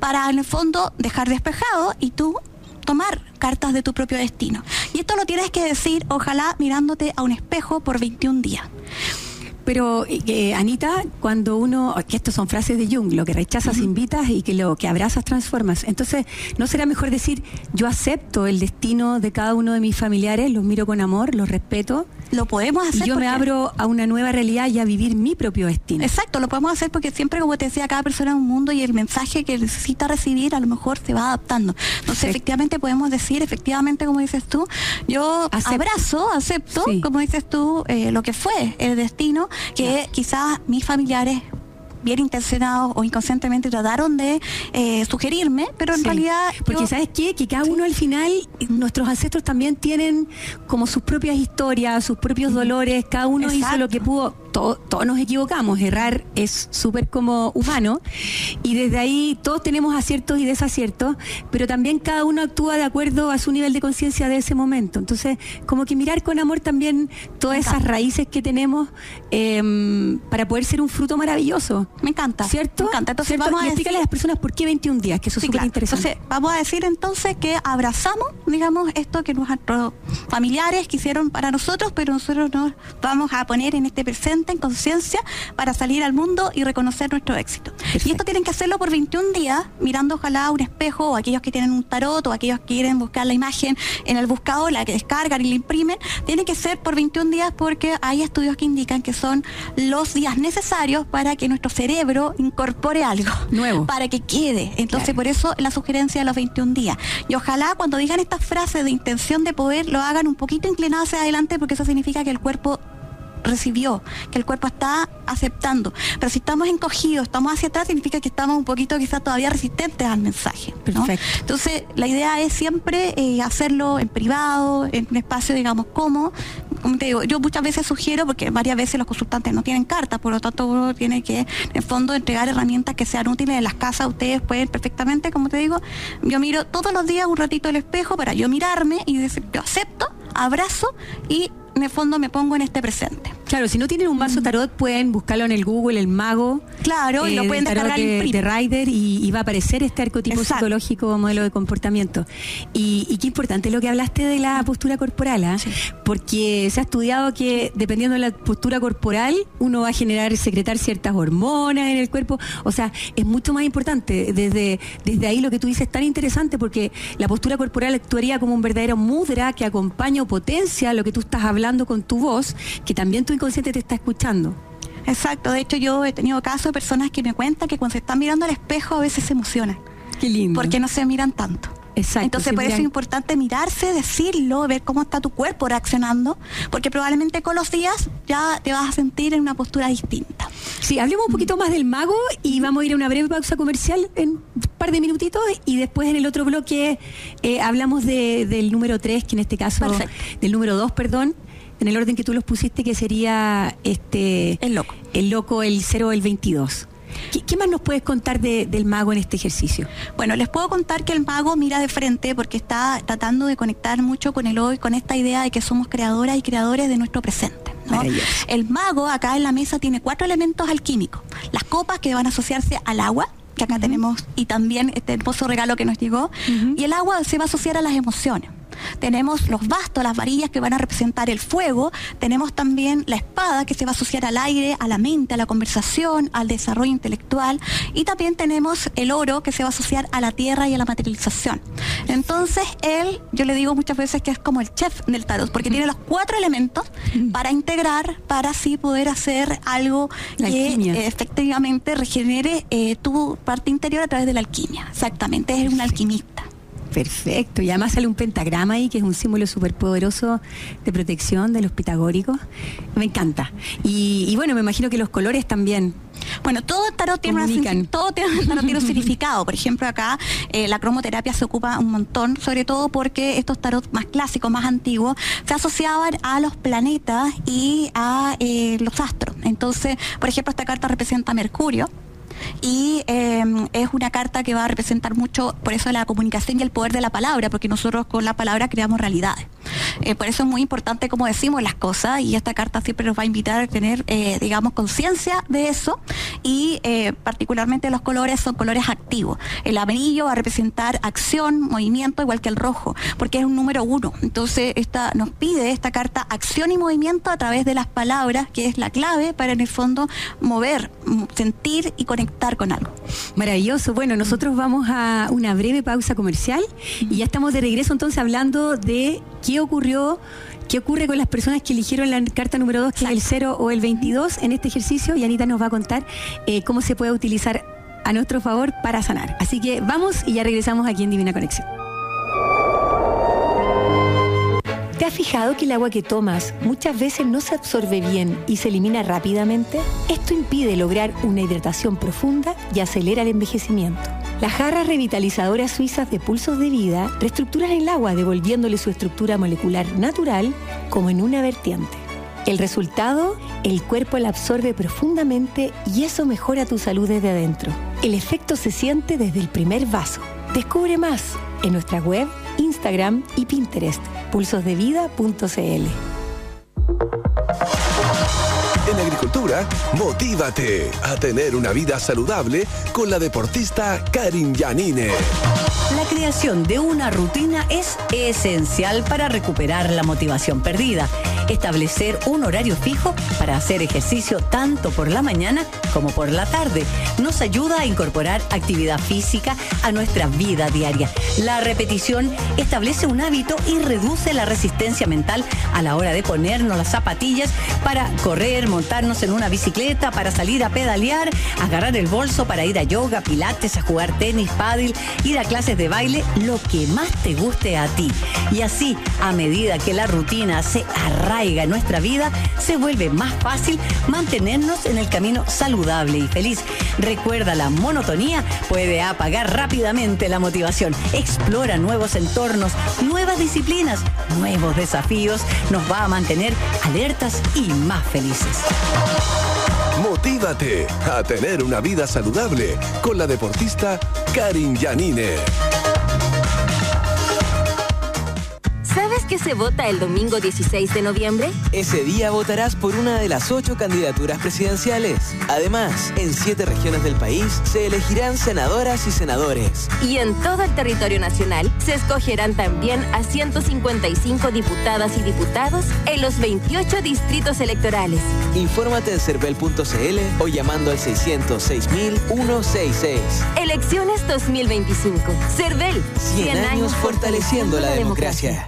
para en el fondo dejar despejado y tú tomar cartas de tu propio destino. Y esto lo tienes que decir, ojalá mirándote a un espejo por 21 días. Pero, Anita, cuando uno, que estos son frases de Jung, lo que rechazas invitas y que lo que abrazas transformas. Entonces, ¿no será mejor decir, yo acepto el destino de cada uno de mis familiares, los miro con amor, los respeto? Lo podemos hacer. Y yo me abro a una nueva realidad y a vivir mi propio destino. Exacto, lo podemos hacer porque siempre, como te decía, cada persona es un mundo y el mensaje que necesita recibir a lo mejor se va adaptando. Entonces, efectivamente podemos decir, efectivamente, como dices tú, yo acepto, sí, como dices tú, lo que fue el destino, que quizás mis familiares bien intencionados o inconscientemente trataron de sugerirme, pero en realidad... Porque ¿sabes qué? Que cada uno al final, nuestros ancestros también tienen como sus propias historias, sus propios dolores, cada uno hizo lo que pudo, todos nos equivocamos, errar es súper como humano, y desde ahí todos tenemos aciertos y desaciertos, pero también cada uno actúa de acuerdo a su nivel de conciencia de ese momento. Entonces, como que mirar con amor también todas esas raíces que tenemos para poder ser un fruto maravilloso. Me encanta. ¿Cierto? Me encanta. Entonces, ¿cierto? Y explícale a las personas por qué 21 días, que eso es súper interesante. Entonces, vamos a decir entonces que abrazamos, digamos, esto que nuestros familiares quisieron para nosotros, pero nosotros nos vamos a poner en este presente, en conciencia, para salir al mundo y reconocer nuestro éxito. Perfecto. Y esto tienen que hacerlo por 21 días, mirando ojalá un espejo, o aquellos que tienen un tarot, o aquellos que quieren buscar la imagen en el buscador, la que descargan y la imprimen, tiene que ser por 21 días porque hay estudios que indican que son los días necesarios para que nuestro cerebro incorpore algo nuevo, para que quede. Entonces, por eso la sugerencia de los 21 días. Y ojalá cuando digan estas frases de intención de poder, lo hagan un poquito inclinado hacia adelante, porque eso significa que el cuerpo recibió, que el cuerpo está aceptando. Pero si estamos encogidos, estamos hacia atrás, significa que estamos un poquito quizás todavía resistentes al mensaje, ¿no? Perfecto. Entonces, la idea es siempre hacerlo en privado, en un espacio, digamos, cómodo. Como te digo, yo muchas veces sugiero, porque varias veces los consultantes no tienen cartas, por lo tanto uno tiene que, en el fondo, entregar herramientas que sean útiles en las casas. Ustedes pueden perfectamente, como te digo, yo miro todos los días un ratito el espejo para yo mirarme y decir, yo acepto, abrazo y en el fondo me pongo en este presente. Claro, si no tienen un mazo tarot, pueden buscarlo en el Google, el mago. Claro, y lo pueden descargar de Rider y va a aparecer este arquetipo psicológico, modelo de comportamiento. Y qué importante lo que hablaste de la postura corporal, ¿eh? Sí. Porque se ha estudiado que dependiendo de la postura corporal, uno va a secretar ciertas hormonas en el cuerpo. O sea, es mucho más importante. Desde ahí lo que tú dices es tan interesante, porque la postura corporal actuaría como un verdadero mudra que acompaña o potencia lo que tú estás hablando con tu voz, que también tu inconsciente te está escuchando. Exacto, de hecho yo he tenido casos de personas que me cuentan que cuando se están mirando al espejo a veces se emocionan. Qué lindo. Porque no se miran tanto. Exacto. Entonces por eso es importante mirarse, decirlo, ver cómo está tu cuerpo reaccionando, porque probablemente con los días ya te vas a sentir en una postura distinta. Sí, hablemos un poquito más del mago y vamos a ir a una breve pausa comercial en un par de minutitos y después en el otro bloque hablamos del número 3, que en este caso, del número 2, perdón, en el orden que tú los pusiste, que sería el loco, el 0, el 22. ¿Qué más nos puedes contar del mago en este ejercicio? Bueno, les puedo contar que el mago mira de frente porque está tratando de conectar mucho con el hoy, con esta idea de que somos creadoras y creadores de nuestro presente, ¿no? El mago acá en la mesa tiene 4 elementos alquímicos. Las copas, que van a asociarse al agua, que acá tenemos, y también este hermoso regalo que nos llegó, y el agua se va a asociar a las emociones. Tenemos los bastos, las varillas, que van a representar el fuego. Tenemos también la espada, que se va a asociar al aire, a la mente, a la conversación, al desarrollo intelectual. Y también tenemos el oro, que se va a asociar a la tierra y a la materialización. Entonces yo le digo muchas veces que es como el chef del tarot, porque tiene los 4 elementos para integrar, para así poder hacer algo que efectivamente regenere tu parte interior a través de la alquimia. Exactamente, es un alquimista. Perfecto, y además sale un pentagrama ahí, que es un símbolo súper poderoso de protección de los pitagóricos. Me encanta. Y bueno, me imagino que los colores también. Bueno, todo el tarot tiene un significado. Por ejemplo, acá la cromoterapia se ocupa un montón, sobre todo porque estos tarot más clásicos, más antiguos, se asociaban a los planetas y a los astros. Entonces, por ejemplo, esta carta representa a Mercurio. y es una carta que va a representar mucho, por eso la comunicación y el poder de la palabra, porque nosotros con la palabra creamos realidades. Por eso es muy importante cómo decimos las cosas, y esta carta siempre nos va a invitar a tener, digamos, conciencia de eso, y particularmente los colores son colores activos. El amarillo va a representar acción, movimiento, igual que el rojo, porque es un número 1. Entonces nos pide esta carta acción y movimiento a través de las palabras, que es la clave para en el fondo mover, sentir y conectar con algo. Maravilloso. Bueno, nosotros vamos a una breve pausa comercial y ya estamos de regreso entonces hablando de qué ocurre con las personas que eligieron la carta número 2, que es el 0 o el 22 en este ejercicio, y Anita nos va a contar cómo se puede utilizar a nuestro favor para sanar. Así que vamos y ya regresamos aquí en Divina Conexión. ¿Te has fijado que el agua que tomas muchas veces no se absorbe bien y se elimina rápidamente? Esto impide lograr una hidratación profunda y acelera el envejecimiento. Las jarras revitalizadoras suizas de Pulsos de Vida reestructuran el agua, devolviéndole su estructura molecular natural como en una vertiente. El resultado, el cuerpo la absorbe profundamente y eso mejora tu salud desde adentro. El efecto se siente desde el primer vaso. Descubre más en nuestra web, Instagram y Pinterest, pulsosdevida.cl. En agricultura, motívate a tener una vida saludable con la deportista Karin Janine. La creación de una rutina es esencial para recuperar la motivación perdida. Establecer un horario fijo para hacer ejercicio tanto por la mañana como por la tarde nos ayuda a incorporar actividad física a nuestra vida diaria. La repetición establece un hábito y reduce la resistencia mental a la hora de ponernos las zapatillas para correr, montarnos en una bicicleta, para salir a pedalear, agarrar el bolso para ir a yoga, pilates, a jugar tenis, pádel, ir a clases de baile, lo que más te guste a ti. Y así, a medida que la rutina se arraiga en nuestra vida, se vuelve más fácil mantenernos en el camino saludable y feliz. Recuerda, la monotonía puede apagar rápidamente la motivación. Explora nuevos entornos, nuevas disciplinas, nuevos desafíos. Nos va a mantener alertas y más felices. Motívate a tener una vida saludable con la deportista Karin Janine. ¿Sabes qué se vota el domingo 16 de noviembre? Ese día votarás por una de las 8 candidaturas presidenciales. Además, en 7 regiones del país se elegirán senadoras y senadores. Y en todo el territorio nacional se escogerán también a 155 diputadas y diputados en los 28 distritos electorales. Infórmate en cervel.cl o llamando al 606.166. Elecciones 2025. Cervel. 100 años fortaleciendo la democracia.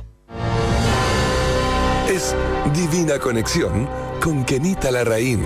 Es Divina Conexión con Kenita Larraín.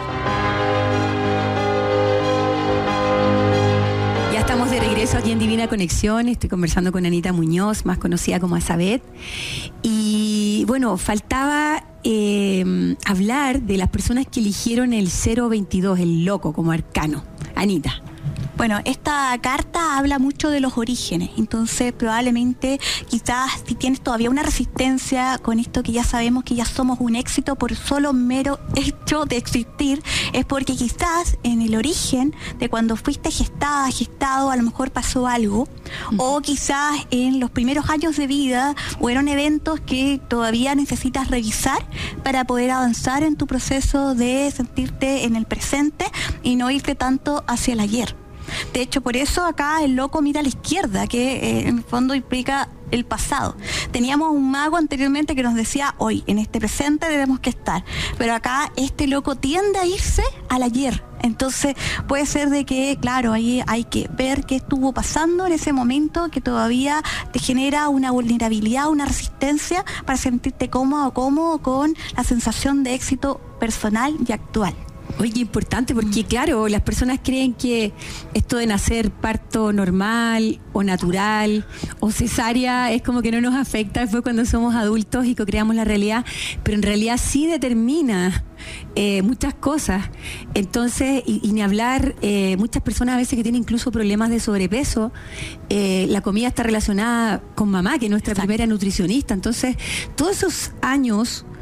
Ya estamos de regreso aquí en Divina Conexión. Estoy conversando con Anita Muñoz, más conocida como Azabeth. Y bueno, faltaba hablar de las personas que eligieron el 022, el loco, como arcano. Anita. Bueno, esta carta habla mucho de los orígenes, entonces probablemente quizás si tienes todavía una resistencia con esto que ya sabemos que ya somos un éxito por solo mero hecho de existir, es porque quizás en el origen de cuando fuiste gestada, gestado, a lo mejor pasó algo, o quizás en los primeros años de vida fueron eventos que todavía necesitas revisar para poder avanzar en tu proceso de sentirte en el presente y no irte tanto hacia el ayer. De hecho, por eso acá el loco mira a la izquierda, que en el fondo implica el pasado. Teníamos un mago anteriormente que nos decía, hoy, en este presente debemos que estar. Pero acá este loco tiende a irse al ayer. Entonces puede ser de que, claro, ahí hay que ver qué estuvo pasando en ese momento que todavía te genera una vulnerabilidad, una resistencia para sentirte cómodo con la sensación de éxito personal y actual. Oye, qué importante, porque claro, las personas creen que esto de nacer parto normal o natural o cesárea es como que no nos afecta después cuando somos adultos y co-creamos la realidad, pero en realidad sí determina muchas cosas. Entonces, y ni hablar, muchas personas a veces que tienen incluso problemas de sobrepeso, la comida está relacionada con mamá, que es nuestra primera nutricionista. Entonces, todos esos años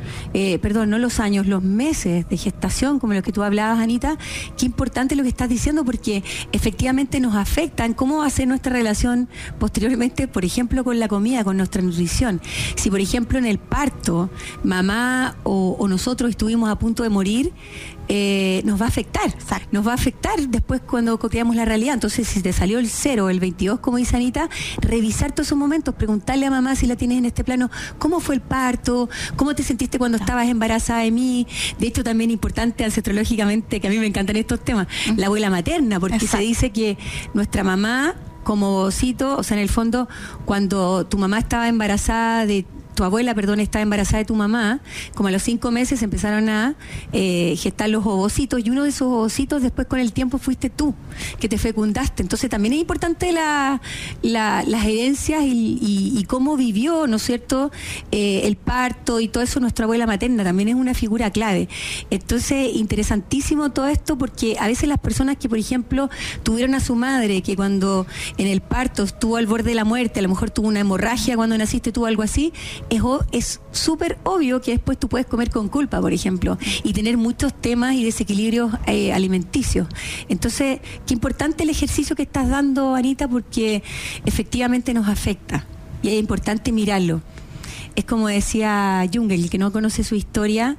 los meses de gestación, como los que tú hablabas, Anita, qué importante lo que estás diciendo, porque efectivamente nos afectan cómo va a ser nuestra relación posteriormente, por ejemplo, con la comida, con nuestra nutrición. Si, por ejemplo, en el parto, mamá o nosotros estuvimos a punto de morir, nos va a afectar. Exacto. Nos va a afectar después cuando creamos la realidad. Entonces, si te salió el 0 o el 22, como dice Anita, revisar todos esos momentos, preguntarle a mamá si la tienes en este plano, ¿cómo fue el parto? ¿Cómo te sentiste cuando estabas embarazada de mí? De hecho, también importante ancestrológicamente, que a mí me encantan estos temas, la abuela materna, porque se dice que nuestra mamá, como ovocito, o sea, en el fondo, cuando tu mamá estaba embarazada de tu abuela, estaba embarazada de tu mamá, como a los 5 meses empezaron a gestar los ovocitos, y uno de esos ovocitos después con el tiempo fuiste tú, que te fecundaste. Entonces también es importante las herencias y cómo vivió, ¿no es cierto?, el parto y todo eso. Nuestra abuela materna también es una figura clave. Entonces, interesantísimo todo esto, porque a veces las personas que, por ejemplo, tuvieron a su madre, que cuando en el parto estuvo al borde de la muerte, a lo mejor tuvo una hemorragia cuando naciste, tuvo algo así, es súper obvio que después tú puedes comer con culpa, por ejemplo, y tener muchos temas y desequilibrios alimenticios. Entonces, qué importante el ejercicio que estás dando, Anita, porque efectivamente nos afecta y es importante mirarlo. Es como decía Jung, el que no conoce su historia,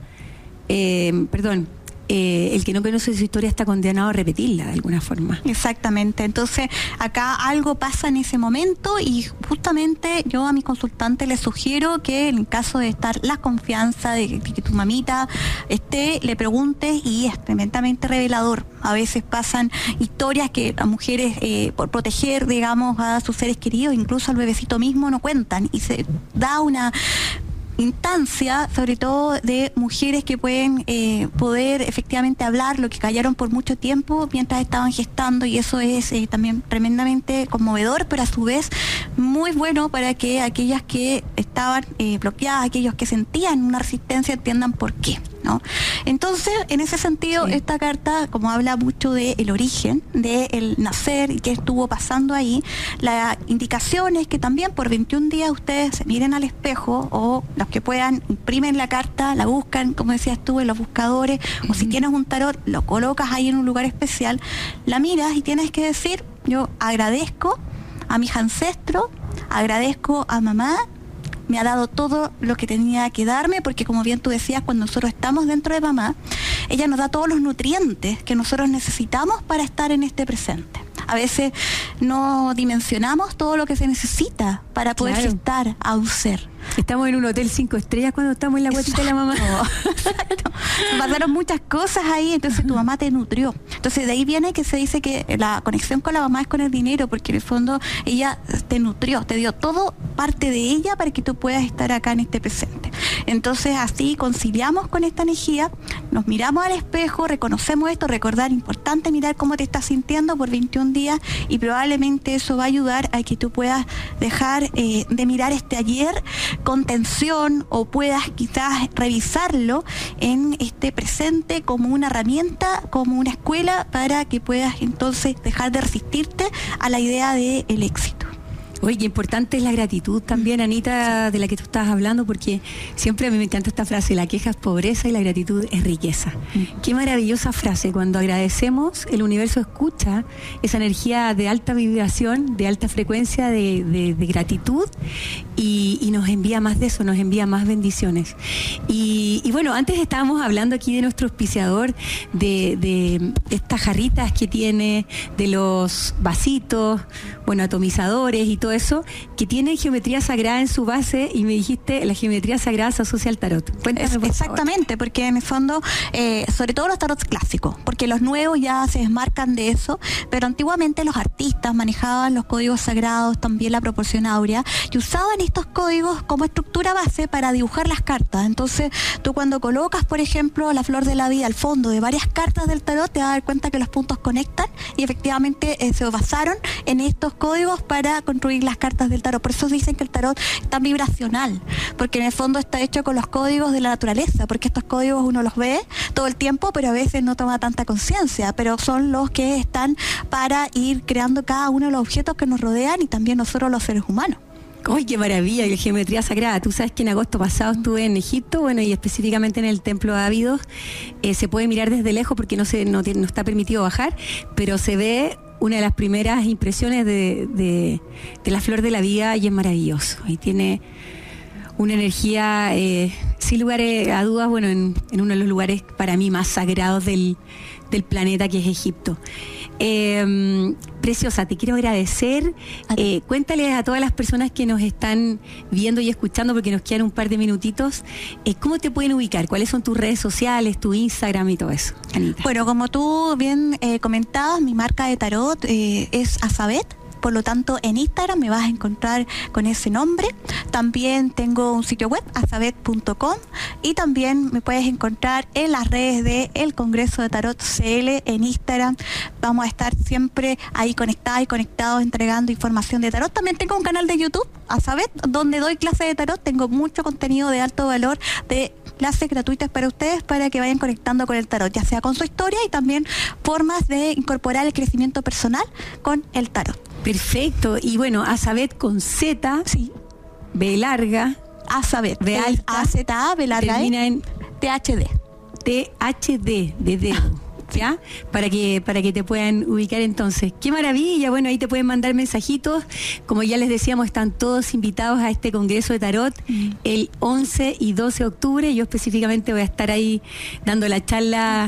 el que no conoce su historia está condenado a repetirla de alguna forma. Exactamente. Entonces, acá algo pasa en ese momento, y justamente yo a mi consultante le sugiero que en el caso de estar la confianza de que tu mamita esté, le preguntes, y es tremendamente revelador. A veces pasan historias que las mujeres, por proteger, digamos, a sus seres queridos, incluso al bebecito mismo, no cuentan, y se da una instancia, sobre todo de mujeres que pueden poder efectivamente hablar lo que callaron por mucho tiempo mientras estaban gestando, y eso es también tremendamente conmovedor, pero a su vez muy bueno para que aquellas que estaban bloqueadas, aquellos que sentían una resistencia, entiendan por qué, ¿no? Entonces, en ese sentido, esta carta, como habla mucho del origen, del nacer y qué estuvo pasando ahí, la indicación es que también por 21 días ustedes se miren al espejo, o los que puedan imprimen la carta, la buscan, como decías tú, en los buscadores, o si tienes un tarot, lo colocas ahí en un lugar especial, la miras y tienes que decir: yo agradezco a mis ancestros, agradezco a mamá, me ha dado todo lo que tenía que darme, porque como bien tú decías, cuando nosotros estamos dentro de mamá, ella nos da todos los nutrientes que nosotros necesitamos para estar en este presente. A veces no dimensionamos todo lo que se necesita para poder gestar a un ser. Estamos en un hotel 5 estrellas cuando estamos en la guatita de la mamá. Exacto. Pasaron muchas cosas ahí, entonces tu mamá te nutrió. Entonces de ahí viene que se dice que la conexión con la mamá es con el dinero, porque en el fondo ella te nutrió, te dio todo parte de ella para que tú puedas estar acá en este presente. Entonces así conciliamos con esta energía, nos miramos al espejo, reconocemos esto, recordar, importante mirar cómo te estás sintiendo por 21 días, y probablemente eso va a ayudar a que tú puedas dejar de mirar este ayer con tensión, o puedas quizás revisarlo en este presente como una herramienta, como una escuela, para que puedas entonces dejar de resistirte a la idea del éxito. Oye, qué importante es la gratitud también, Anita, de la que tú estabas hablando, porque siempre a mí me encanta esta frase: la queja es pobreza y la gratitud es riqueza. Qué maravillosa frase. Cuando agradecemos, el universo escucha esa energía de alta vibración, de alta frecuencia, de gratitud, y nos envía más de eso, nos envía más bendiciones. Y bueno, antes estábamos hablando aquí de nuestro auspiciador, de estas jarritas que tiene, de los vasitos, bueno, atomizadores y todo eso, que tienen geometría sagrada en su base, y me dijiste, la geometría sagrada se asocia al tarot. Cuéntame, por exactamente, favor. Porque en el fondo, sobre todo los tarots clásicos, porque los nuevos ya se desmarcan de eso, pero antiguamente los artistas manejaban los códigos sagrados, también la proporción áurea, y usaban estos códigos como estructura base para dibujar las cartas. Entonces, tú cuando colocas, por ejemplo, la flor de la vida al fondo de varias cartas del tarot, te vas a dar cuenta que los puntos conectan, y efectivamente se basaron en estos códigos para construir las cartas del tarot. Por eso dicen que el tarot es tan vibracional, porque en el fondo está hecho con los códigos de la naturaleza, porque estos códigos uno los ve todo el tiempo, pero a veces no toma tanta conciencia, pero son los que están para ir creando cada uno de los objetos que nos rodean, y también nosotros los seres humanos. ¡Ay, qué maravilla! La geometría sagrada. Tú sabes que en agosto pasado estuve en Egipto, bueno, y específicamente en el Templo de Abidos. Se puede mirar desde lejos porque no está permitido bajar, pero se ve una de las primeras impresiones de la flor de la vida y es maravilloso. Ahí tiene una energía, sin lugar a dudas, bueno, en uno de los lugares para mí más sagrados del planeta, que es Egipto. Preciosa, te quiero agradecer. Cuéntales a todas las personas que nos están viendo y escuchando, porque nos quedan un par de minutitos, ¿cómo te pueden ubicar? ¿Cuáles son tus redes sociales, tu Instagram y todo eso, Anita? Bueno, como tú bien comentabas, mi marca de tarot es Azabeth. Por lo tanto, en Instagram me vas a encontrar con ese nombre. También tengo un sitio web, azabeth.com, y también me puedes encontrar en las redes de El Congreso de Tarot CL en Instagram. Vamos a estar siempre ahí conectados, entregando información de tarot. También tengo un canal de YouTube, Azabeth, donde doy clases de tarot. Tengo mucho contenido de alto valor, de clases gratuitas para ustedes, para que vayan conectando con el tarot, ya sea con su historia y también formas de incorporar el crecimiento personal con el tarot. Perfecto. Y bueno, Azabeth con Z, sí, B larga, Azabeth, B alta, A-Z-A, B larga, termina en THD. THD, de dedo. ¿Ya? Para que te puedan ubicar entonces. ¡Qué maravilla! Bueno, ahí te pueden mandar mensajitos. Como ya les decíamos, están todos invitados a este Congreso de Tarot el 11 y 12 de octubre. Yo específicamente voy a estar ahí dando la charla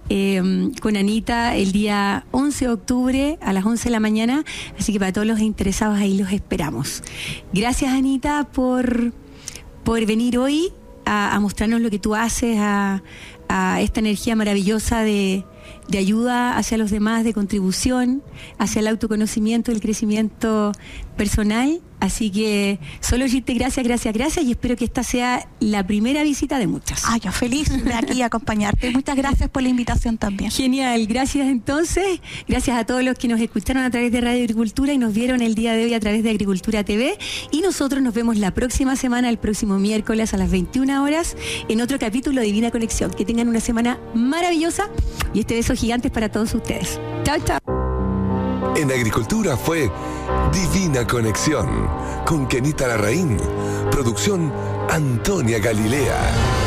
con Anita el día 11 de octubre a las 11 de la mañana. Así que para todos los interesados ahí los esperamos. Gracias, Anita, por venir hoy a mostrarnos lo que tú haces, a esta energía maravillosa de ayuda hacia los demás, de contribución hacia el autoconocimiento, el crecimiento personal. Así que solo decirte gracias y espero que esta sea la primera visita de muchas. Yo feliz de aquí acompañarte. Muchas gracias por la invitación también. Genial, gracias entonces. Gracias a todos los que nos escucharon a través de Radio Agricultura y nos vieron el día de hoy a través de Agricultura TV. Y nosotros nos vemos la próxima semana, el próximo miércoles a las 21 horas, en otro capítulo de Divina Conexión. Que tengan una semana maravillosa y este beso gigante para todos ustedes. Chao, chao. En Agricultura fue Divina Conexión con Kenita Larraín. Producción Antonia Galilea.